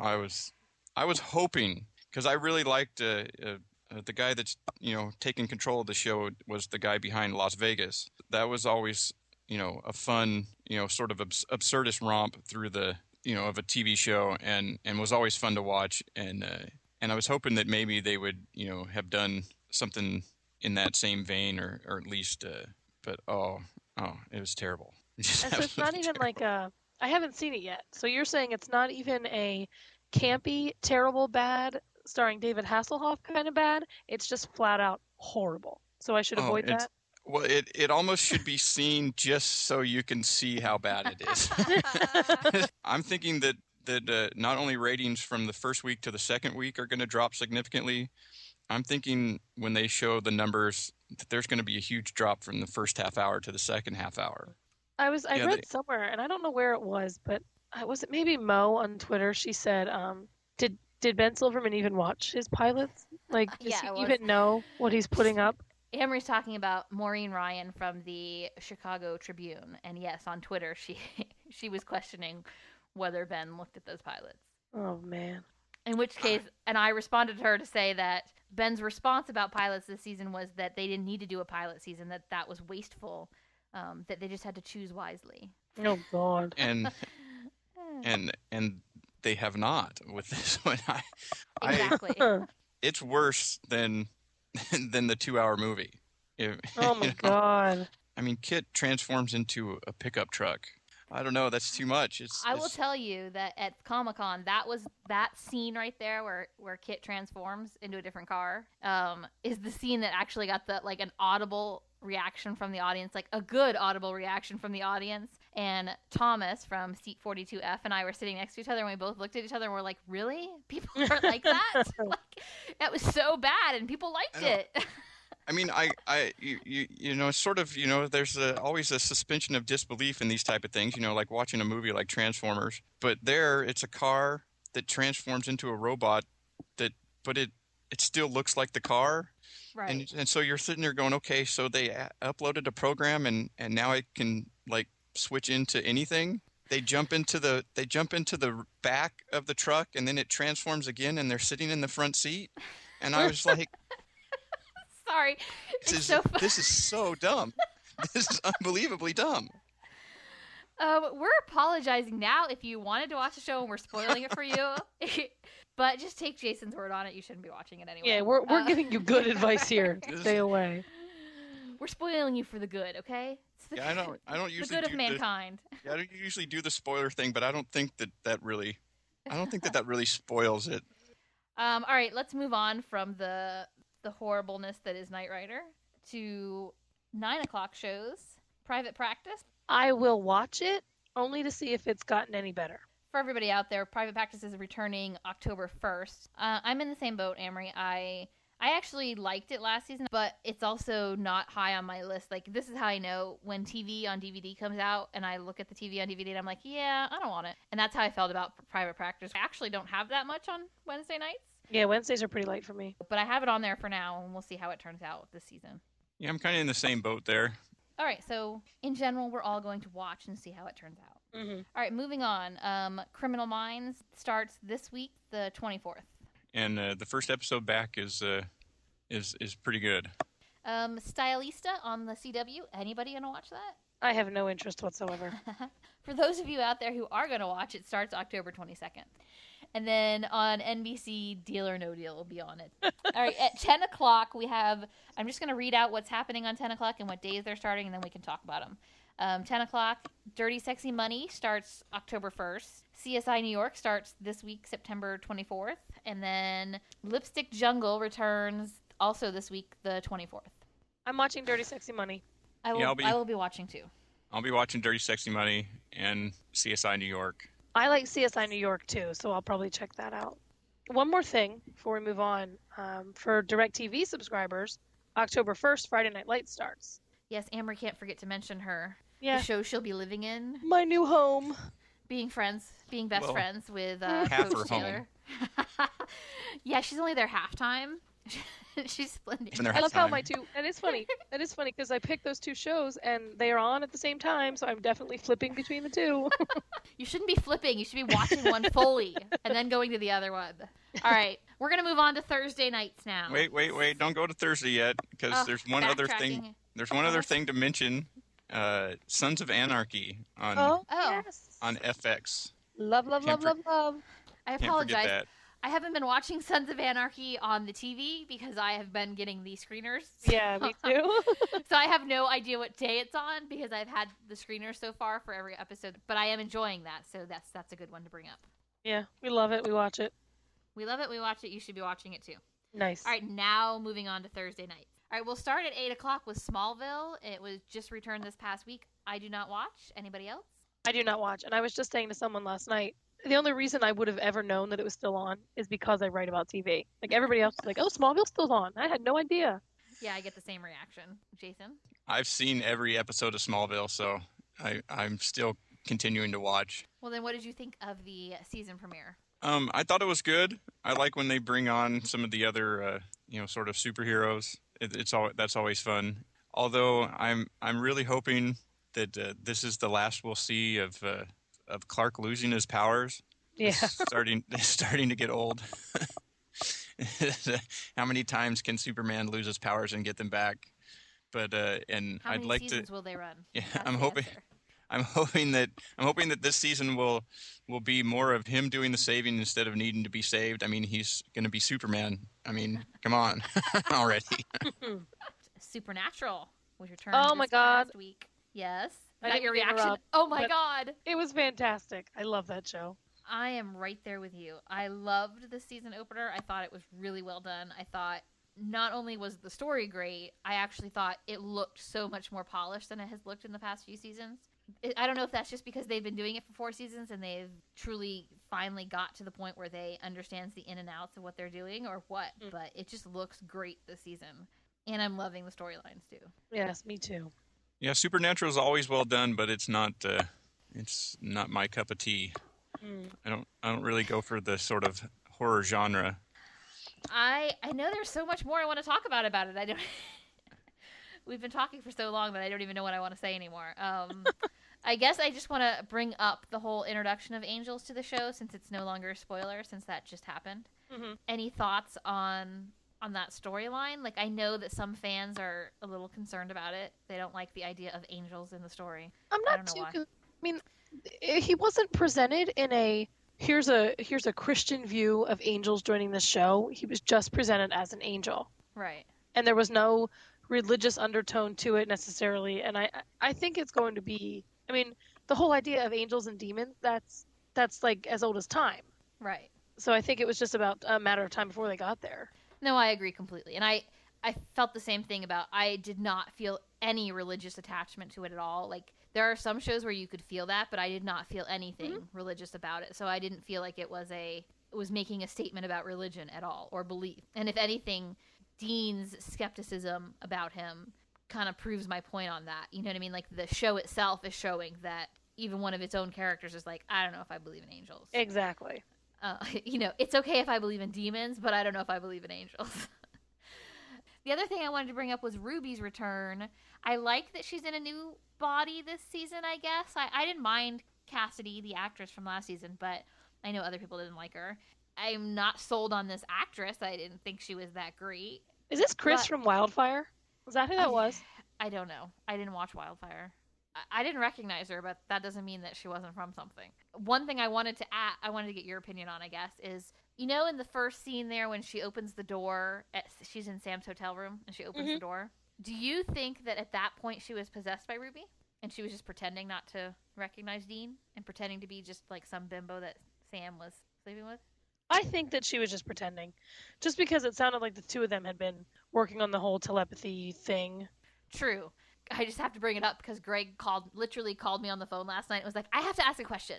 hoping, because I really liked the guy that's taking control of the show was the guy behind Las Vegas. That was always a fun sort of absurdist romp through the of a TV show, and was always fun to watch. And I was hoping that maybe they would have done something in that same vein, or at least but it was terrible. And so it's not even like I haven't seen it yet. So you're saying it's not even a campy, terrible bad starring David Hasselhoff kind of bad. It's just flat out horrible. So I should avoid that. Well, it almost should be seen just so you can see how bad it is. I'm thinking that not only ratings from the first week to the second week are going to drop significantly. I'm thinking when they show the numbers that there's going to be a huge drop from the first half hour to the second half hour. I read somewhere, and I don't know where it was, but was it maybe Mo on Twitter? She said, did Ben Silverman even watch his pilots? Like, does he even know what he's putting up? Emery's talking about Maureen Ryan from the Chicago Tribune, and yes, on Twitter she was questioning whether Ben looked at those pilots. Oh man! In which case, and I responded to her to say that Ben's response about pilots this season was that they didn't need to do a pilot season, that was wasteful, that they just had to choose wisely. Oh God! And they have not with this one. Exactly. It's worse than the 2-hour movie. Oh my God. I mean, Kit transforms into a pickup truck. I don't know. That's too much. I will tell you that at Comic-Con, that scene right there where Kit transforms into a different car is the scene that actually got an audible reaction from the audience, like a good audible reaction from the audience. And Thomas from Seat 42F and I were sitting next to each other, and we both looked at each other and were like, really? People are like that? That was so bad, and people liked it. I mean, sort of, there's always a suspension of disbelief in these type of things, like watching a movie like Transformers. But there, it's a car that transforms into a robot but it still looks like the car. Right. And so you're sitting there going, okay, so they uploaded a program and now it can switch into anything. They jump into the back of the truck and then it transforms again and they're sitting in the front seat. And I was like, sorry. This is so dumb. This is unbelievably dumb. We're apologizing now if you wanted to watch the show and we're spoiling it for you. But just take Jason's word on it. You shouldn't be watching it anyway. Yeah, we're giving you good advice here. This is- Stay away. We're spoiling you for the good, okay? It's the, Yeah, I don't the usually good of do mankind. I don't usually do the spoiler thing, but I don't think that really spoils it. All right, let's move on from the horribleness that is Knight Rider to 9 o'clock shows. Private Practice. I will watch it only to see if it's gotten any better. For everybody out there, Private Practice is returning October 1st. I'm in the same boat, Amory. I actually liked it last season, but it's also not high on my list. Like, this is how I know when TV on DVD comes out, and I look at the TV on DVD, and I'm like, yeah, I don't want it. And that's how I felt about Private Practice. I actually don't have that much on Wednesday nights, Yeah, Wednesdays are pretty light for me. but I have it on there for now, and we'll see how it turns out this season. Yeah, I'm kind of in the same boat there. All right, so in general, we're all going to watch and see how it turns out. Mm-hmm. All right, moving on. Criminal Minds starts this week, the 24th. And the first episode back is pretty good. Stylista on the CW. Anybody gonna watch that? I have no interest whatsoever. For those of you out there who are gonna watch, it starts October 22nd. And then on NBC, Deal or No Deal will be on it. All right, at 10 o'clock, we have... I'm just going to read out what's happening on 10 o'clock and what days they're starting, and then we can talk about them. 10 o'clock, Dirty Sexy Money starts October 1st. CSI New York starts this week, September 24th. And then Lipstick Jungle returns also this week, the 24th. I'm watching Dirty Sexy Money. I will be watching too. I'll be watching Dirty Sexy Money and CSI New York. I like CSI New York too, so I'll probably check that out. One more thing before we move on. For DirecTV subscribers, October 1st, Friday Night Lights starts. Yes, Amory can't forget to mention her. Yeah. The show she'll be living in. My new home. Being best Well, friends with half Coach her Taylor. Yeah, she's only there halftime. She's splendid. And they're I love how halftime. my two, and it's funny. It is funny because I picked those two shows and they are on at the same time, so I'm definitely flipping between the two. You shouldn't be flipping. You should be watching one fully and then going to the other one. All right, we're gonna move on to Thursday nights now. Wait! Don't go to Thursday yet, because Oh, there's one other thing. backtracking. There's one other thing to mention. Sons of Anarchy on Oh, Oh. yes. on FX. Love, love, love, Can't love, love. I Can't forget apologize. that. I haven't been watching Sons of Anarchy on the TV because I have been getting the screeners. Yeah, me too. So I have no idea what day it's on because I've had the screeners so far for every episode. But I am enjoying that, so that's a good one to bring up. Yeah, we love it. We watch it. We love it. We watch it. You should be watching it too. Nice. All right, now moving on to Thursday nights. All right, we'll start at 8 o'clock with Smallville. It was just returned this past week. I do not watch. Anybody else? I do not watch, and I was just saying to someone last night, the only reason I would have ever known that it was still on is because I write about TV. Like, everybody else is like, oh, Smallville's still on. I had no idea. Yeah, I get the same reaction. Jason? I've seen every episode of Smallville, so I'm still continuing to watch. Well, then what did you think of the season premiere? I thought it was good. I like when they bring on some of the other, sort of superheroes. That's always fun. Although I'm really hoping that this is the last we'll see of Clark losing his powers. Yeah. It's starting to get old. How many times can Superman lose his powers and get them back? But and How I'd many like seasons to. will they run? Yeah, That's I'm the hoping. answer. I'm hoping that this season will be more of him doing the saving instead of needing to be saved. I mean, he's going to be Superman. I mean, come on, already. Supernatural was returned Oh my this God. past week. Yes? Is I that didn't your mean to reaction? interrupt, Oh my but- God. It was fantastic. I love that show. I am right there with you. I loved the season opener. I thought it was really well done. I thought not only was the story great, I actually thought it looked so much more polished than it has looked in the past few seasons. I don't know if that's just because they've been doing it for 4 seasons and they've truly finally got to the point where they understands the in and outs of what they're doing or what, but it just looks great this season. And I'm loving the storylines too. Yes, me too. Yeah, Supernatural is always well done, but it's not my cup of tea. I don't really go for the sort of horror genre. I know there's so much more I want to talk about it. I don't. We've been talking for so long that I don't even know what I want to say anymore. I guess I just want to bring up the whole introduction of Angels to the show since it's no longer a spoiler since that just happened. Mhm. Any thoughts on that storyline? Like, I know that some fans are a little concerned about it. They don't like the idea of angels in the story. I'm I not don't know too. why. mean, he wasn't presented in a here's a Christian view of angels joining the show. He was just presented as an angel, Right. and there was no religious undertone to it necessarily. And I think it's going to be. I mean, the whole idea of angels and demons that's like as old as time. Right. So I think it was just about a matter of time before they got there. No, I agree completely. And I felt the same thing about I did not feel any religious attachment to it at all. Like there are some shows where you could feel that, but I did not feel anything religious about it. So I didn't feel like it was making a statement about religion at all or belief. And if anything, Dean's skepticism about him kind of proves my point on that. You know what I mean? Like the show itself is showing that even one of its own characters is like, I don't know if I believe in angels. Exactly. It's okay if I believe in demons, but I don't know if I believe in angels. The other thing I wanted to bring up was Ruby's return. I like that she's in a new body this season, I guess. I didn't mind Cassidy, the actress from last season, but I know other people didn't like her. I'm not sold on this actress. I didn't think she was that great. Is this Chris from Wildfire? Was that who that was? I don't know. I didn't watch Wildfire. I didn't recognize her, but that doesn't mean that she wasn't from something. One thing I wanted to get your opinion on, I guess, is, in the first scene there when she opens the door, she's in Sam's hotel room, and she opens the door. Do you think that at that point she was possessed by Ruby? And she was just pretending not to recognize Dean? And pretending to be just like some bimbo that Sam was sleeping with? I think that she was just pretending. Just because it sounded like the two of them had been working on the whole telepathy thing. True. I just have to bring it up because Greg literally called me on the phone last night and was like, I have to ask a question.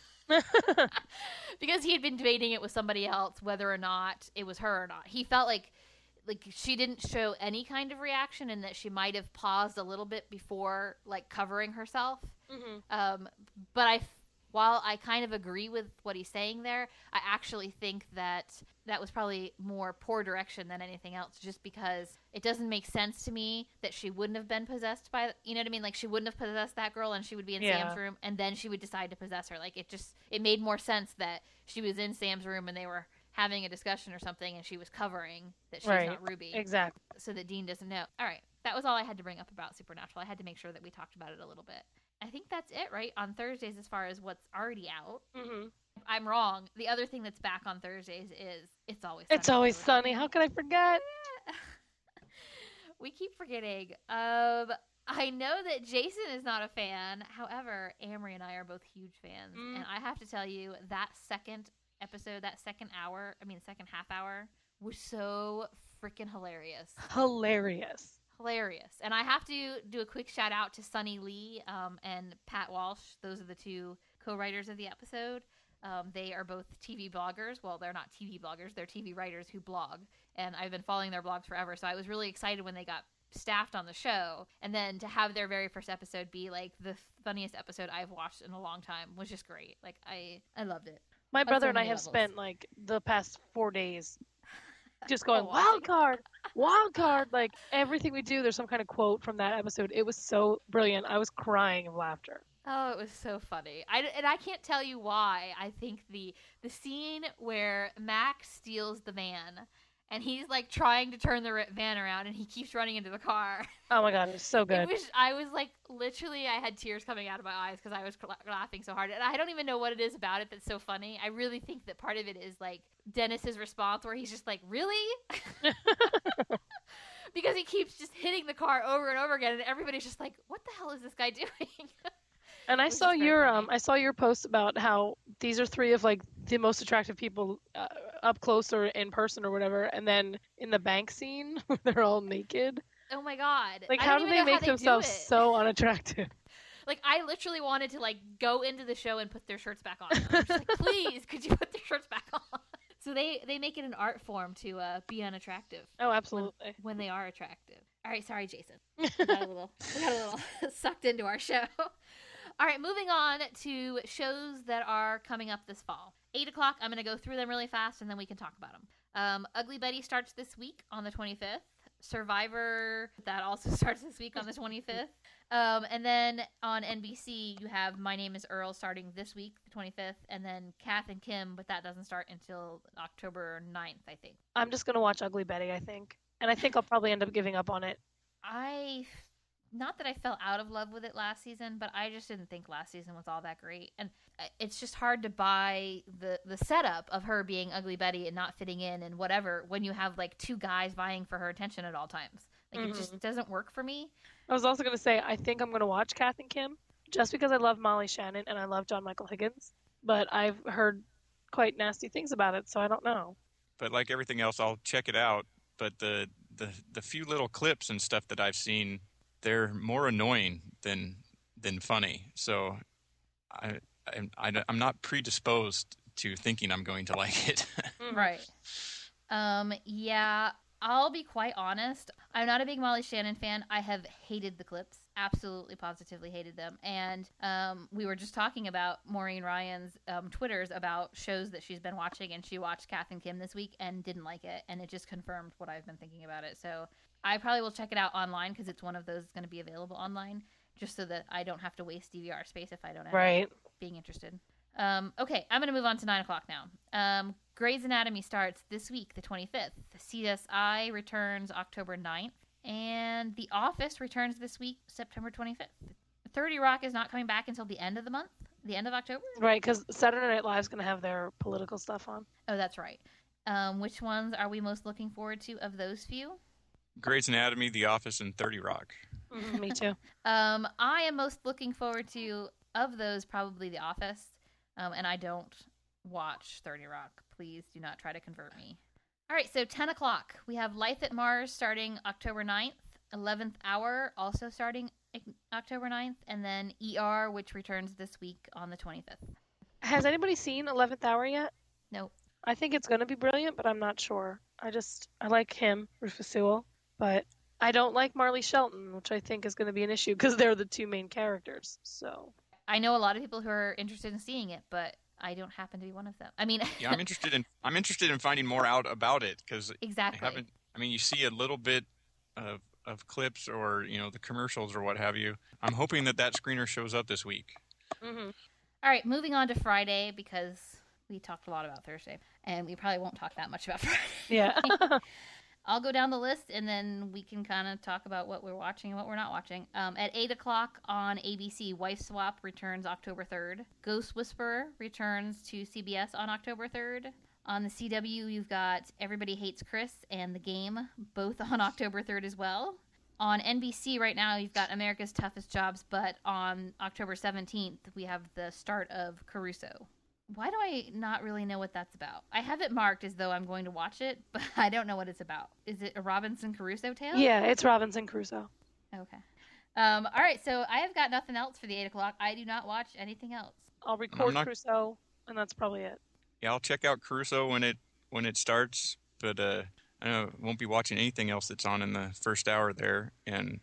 Because he had been debating it with somebody else, whether or not it was her or not. He felt like she didn't show any kind of reaction and that she might have paused a little bit before, like, covering herself. Mm-hmm. But while I kind of agree with what he's saying there, I actually think that was probably more poor direction than anything else, just because it doesn't make sense to me that she wouldn't have been possessed by, you know what I mean? Like, she wouldn't have possessed that girl and she would be in Sam's room, and then she would decide to possess her. Like, it made more sense that she was in Sam's room and they were having a discussion or something and she was covering that she's not Ruby. Exactly. So that Dean doesn't know. All right. That was all I had to bring up about Supernatural. I had to make sure that we talked about it a little bit. I think that's it, right? On Thursdays, as far as what's already out. Mm-hmm. I'm wrong. The other thing that's back on Thursdays is It's Always Sunny. It's Always Sunny. How could I forget? We keep forgetting. I know that Jason is not a fan. However, Amory and I are both huge fans. And I have to tell you, that second episode, that second half hour, was so freaking hilarious. Hilarious. And I have to do a quick shout out to Sunny Lee and Pat Walsh. Those are the two co-writers of the episode. They are both TV bloggers. Well, they're not TV bloggers. They're TV writers who blog. And I've been following their blogs forever. So I was really excited when they got staffed on the show. And then to have their very first episode be like the funniest episode I've watched in a long time was just great. Like, I loved it. My brother and I have spent like the past 4 days just going, wild card. Like, everything we do, there's some kind of quote from that episode. It was so brilliant. I was crying of laughter. Oh, it was so funny. I can't tell you why. I think the scene where Max steals the van and he's like trying to turn the van around and he keeps running into the car. Oh my God, it was so good. I was like, literally, I had tears coming out of my eyes because I was laughing so hard. And I don't even know what it is about it that's so funny. I really think that part of it is like Dennis's response where he's just like, really? Because he keeps just hitting the car over and over again and everybody's just like, what the hell is this guy doing? And I saw your post about how these are three of like the most attractive people up close or in person or whatever, and then in the bank scene they're all naked. Oh my God! Like, how do they make themselves so unattractive? Like, I literally wanted to like go into the show and put their shirts back on. I'm just like, please, could you put their shirts back on? So they make it an art form to be unattractive. Oh, absolutely. When they are attractive. All right, sorry, Jason. We got a little sucked into our show. All right, moving on to shows that are coming up this fall. 8 o'clock, I'm going to go through them really fast, and then we can talk about them. Ugly Betty starts this week on the 25th. Survivor, that also starts this week on the 25th. And then on NBC, you have My Name is Earl starting this week, the 25th, and then Kath and Kim, but that doesn't start until October 9th, I think. I'm just going to watch Ugly Betty, I think. And I think I'll probably end up giving up on it. I not that I fell out of love with it last season, but I just didn't think last season was all that great. And it's just hard to buy the setup of her being Ugly Betty and not fitting in and whatever when you have like two guys vying for her attention at all times. Like it just doesn't work for me. I was also going to say, I think I'm going to watch Kath and Kim just because I love Molly Shannon and I love John Michael Higgins. But I've heard quite nasty things about it, so I don't know. But like everything else, I'll check it out. But the few little clips and stuff that I've seen, they're more annoying than funny. So I'm not predisposed to thinking I'm going to like it. Right. Yeah, I'll be quite honest. I'm not a big Molly Shannon fan. I have hated the clips. Absolutely, positively hated them. And we were just talking about Maureen Ryan's Twitters about shows that she's been watching, and she watched Kath and Kim this week and didn't like it, and it just confirmed what I've been thinking about it. So I probably will check it out online because it's one of those going to be available online, just so that I don't have to waste DVR space if I don't end up being interested. Okay, I'm going to move on to 9 o'clock now. Grey's Anatomy starts this week, the 25th. CSI returns October 9th. And The Office returns this week, September 25th. 30 Rock is not coming back until the end of the month, the end of October. Right, because Saturday Night Live is going to have their political stuff on. Oh, that's right. Which ones are we most looking forward to of those few? Grey's Anatomy, The Office, and 30 Rock. Me too. I am most looking forward to, of those, probably The Office. And I don't watch 30 Rock. Please do not try to convert me. All right, so 10 o'clock. We have Life at Mars starting October 9th. 11th Hour also starting October 9th. And then ER, which returns this week on the 25th. Has anybody seen 11th Hour yet? Nope. I think it's going to be brilliant, but I'm not sure. I like him, Rufus Sewell, but I don't like Marley Shelton, which I think is going to be an issue because they're the two main characters. So I know a lot of people who are interested in seeing it, but I don't happen to be one of them. I mean, yeah, I'm interested in finding more out about it because exactly. You see a little bit of clips or the commercials or what have you. I'm hoping that screener shows up this week. Mm-hmm. All right, moving on to Friday because we talked a lot about Thursday, and we probably won't talk that much about Friday. Yeah. I'll go down the list, and then we can kind of talk about what we're watching and what we're not watching. At 8 o'clock on ABC, Wife Swap returns October 3rd. Ghost Whisperer returns to CBS on October 3rd. On the CW, you've got Everybody Hates Chris and The Game, both on October 3rd as well. On NBC right now, you've got America's Toughest Jobs, but on October 17th, we have the start of Caruso. Why do I not really know what that's about? I have it marked as though I'm going to watch it, but I don't know what it's about. Is it a Robinson Crusoe tale? Yeah, it's Robinson Crusoe. Okay. All right, so I have got nothing else for the 8 o'clock. I do not watch anything else. I'll record Crusoe, and that's probably it. Yeah, I'll check out Caruso when it starts, but I won't be watching anything else that's on in the first hour there, and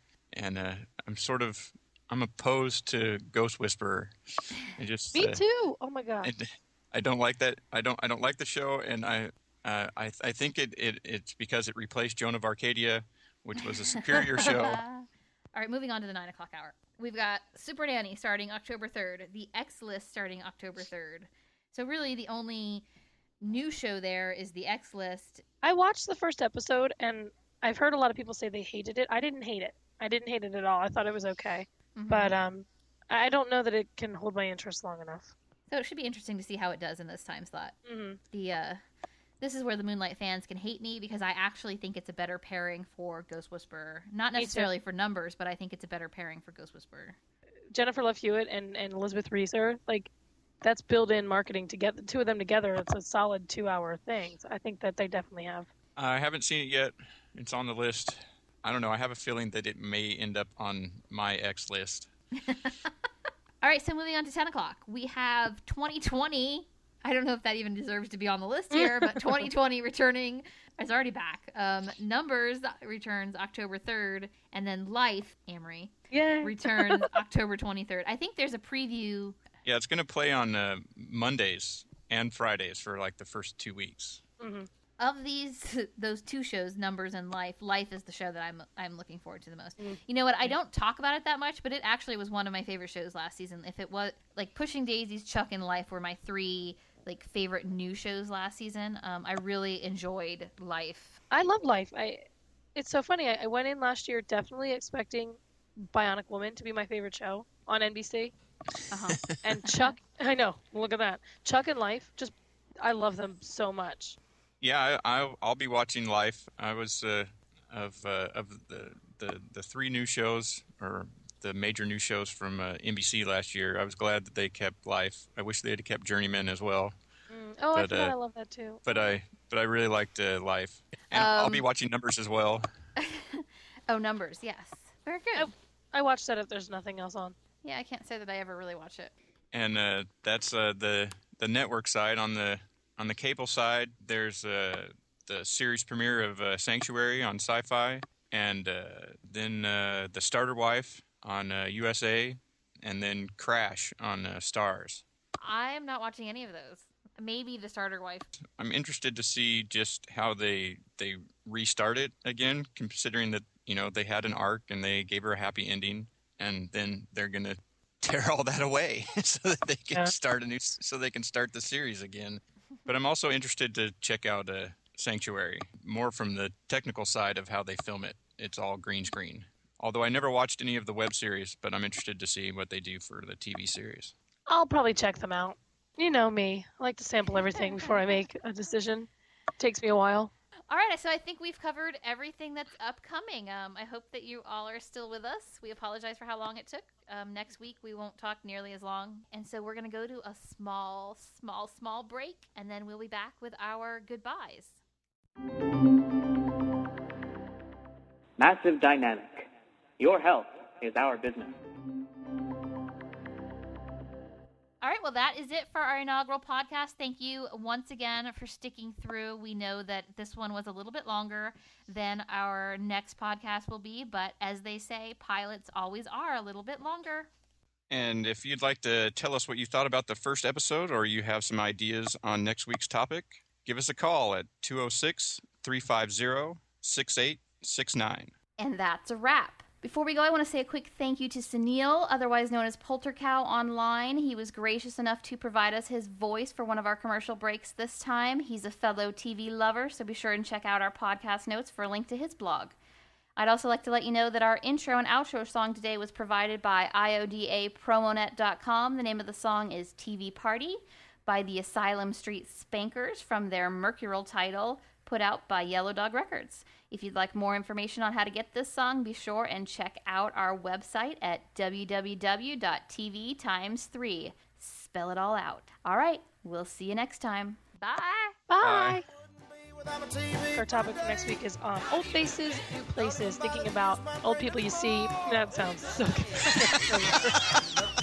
I'm opposed to Ghost Whisperer. Me too. Oh my god. I don't like that. I don't like the show, and I think it's because it replaced Joan of Arcadia, which was a superior show. All right, moving on to the 9 o'clock hour. We've got Super Nanny starting October 3rd, The X List starting October 3rd. So really the only new show there is The X List. I watched the first episode, and I've heard a lot of people say they hated it. I didn't hate it. I didn't hate it at all. I thought it was okay. Mm-hmm. But I don't know that it can hold my interest long enough. So it should be interesting to see how it does in this time slot. Mm-hmm. This is where the Moonlight fans can hate me because I actually think it's a better pairing for Ghost Whisperer. Not necessarily for numbers, but I think it's a better pairing for Ghost Whisperer. Jennifer Love Hewitt and Elizabeth Reeser, that's built-in marketing to get the two of them together. It's a solid 2-hour thing. So I think that they definitely have. I haven't seen it yet. It's on the list. I don't know. I have a feeling that it may end up on my X list. All right, so moving on to 10 o'clock. We have 2020. I don't know if that even deserves to be on the list here, but 2020 returning. It's already back. Numbers returns October 3rd, and then Life, Amory, returns October 23rd. I think there's a preview. Yeah, it's going to play on Mondays and Fridays for the first 2 weeks. Mm-hmm. Of those two shows, Numbers and Life is the show that I'm looking forward to the most. Mm-hmm. You know what? I don't talk about it that much, but it actually was one of my favorite shows last season. If it was Pushing Daisies, Chuck, and Life were my 3 favorite new shows last season. I really enjoyed Life. I love Life. It's so funny. I went in last year definitely expecting Bionic Woman to be my favorite show on NBC. Uh-huh. And Chuck, I know, look at that. Chuck and Life, just, I love them so much. Yeah, I'll be watching Life. I was of the three new shows, or the major new shows from NBC last year. I was glad that they kept Life. I wish they had kept Journeyman as well. Oh, I But, forgot I love that too. But I really liked Life, and I'll be watching Numbers as well. Oh, Numbers, yes. Very good. I watch that if there's nothing else on. Yeah, I can't say that I ever really watch it. And that's the network side. On the cable side, there's the series premiere of Sanctuary on Sci-Fi, and then The Starter Wife on USA, and then Crash on Stars. I am not watching any of those. Maybe The Starter Wife. I'm interested to see just how they restart it again, considering that they had an arc and they gave her a happy ending, and then they're gonna tear all that away so that they can start the series again. But I'm also interested to check out Sanctuary, more from the technical side of how they film it. It's all green screen. Although I never watched any of the web series, but I'm interested to see what they do for the TV series. I'll probably check them out. You know me. I like to sample everything before I make a decision. Takes me a while. All right, so I think we've covered everything that's upcoming. I hope that you all are still with us. We apologize for how long it took. Next week, we won't talk nearly as long. And so we're going to go to a small break, and then we'll be back with our goodbyes. Massive Dynamic. Your health is our business. All right, well, that is it for our inaugural podcast. Thank you once again for sticking through. We know that this one was a little bit longer than our next podcast will be, but as they say, pilots always are a little bit longer. And if you'd like to tell us what you thought about the first episode, or you have some ideas on next week's topic, give us a call at 206-350-6869. And that's a wrap. Before we go, I want to say a quick thank you to Sunil, otherwise known as Poltercow online. He was gracious enough to provide us his voice for one of our commercial breaks this time. He's a fellow TV lover, so be sure and check out our podcast notes for a link to his blog. I'd also like to let you know that our intro and outro song today was provided by IODAPromonet.com. The name of the song is TV Party by the Asylum Street Spankers from their Mercurial title, put out by Yellow Dog Records. If you'd like more information on how to get this song, be sure and check out our website at www.tvx3. Spell it all out. All right, we'll see you next time. Bye. Bye. Without a TV. Our topic for next week is old faces, new places, thinking about old people you see. That sounds so good.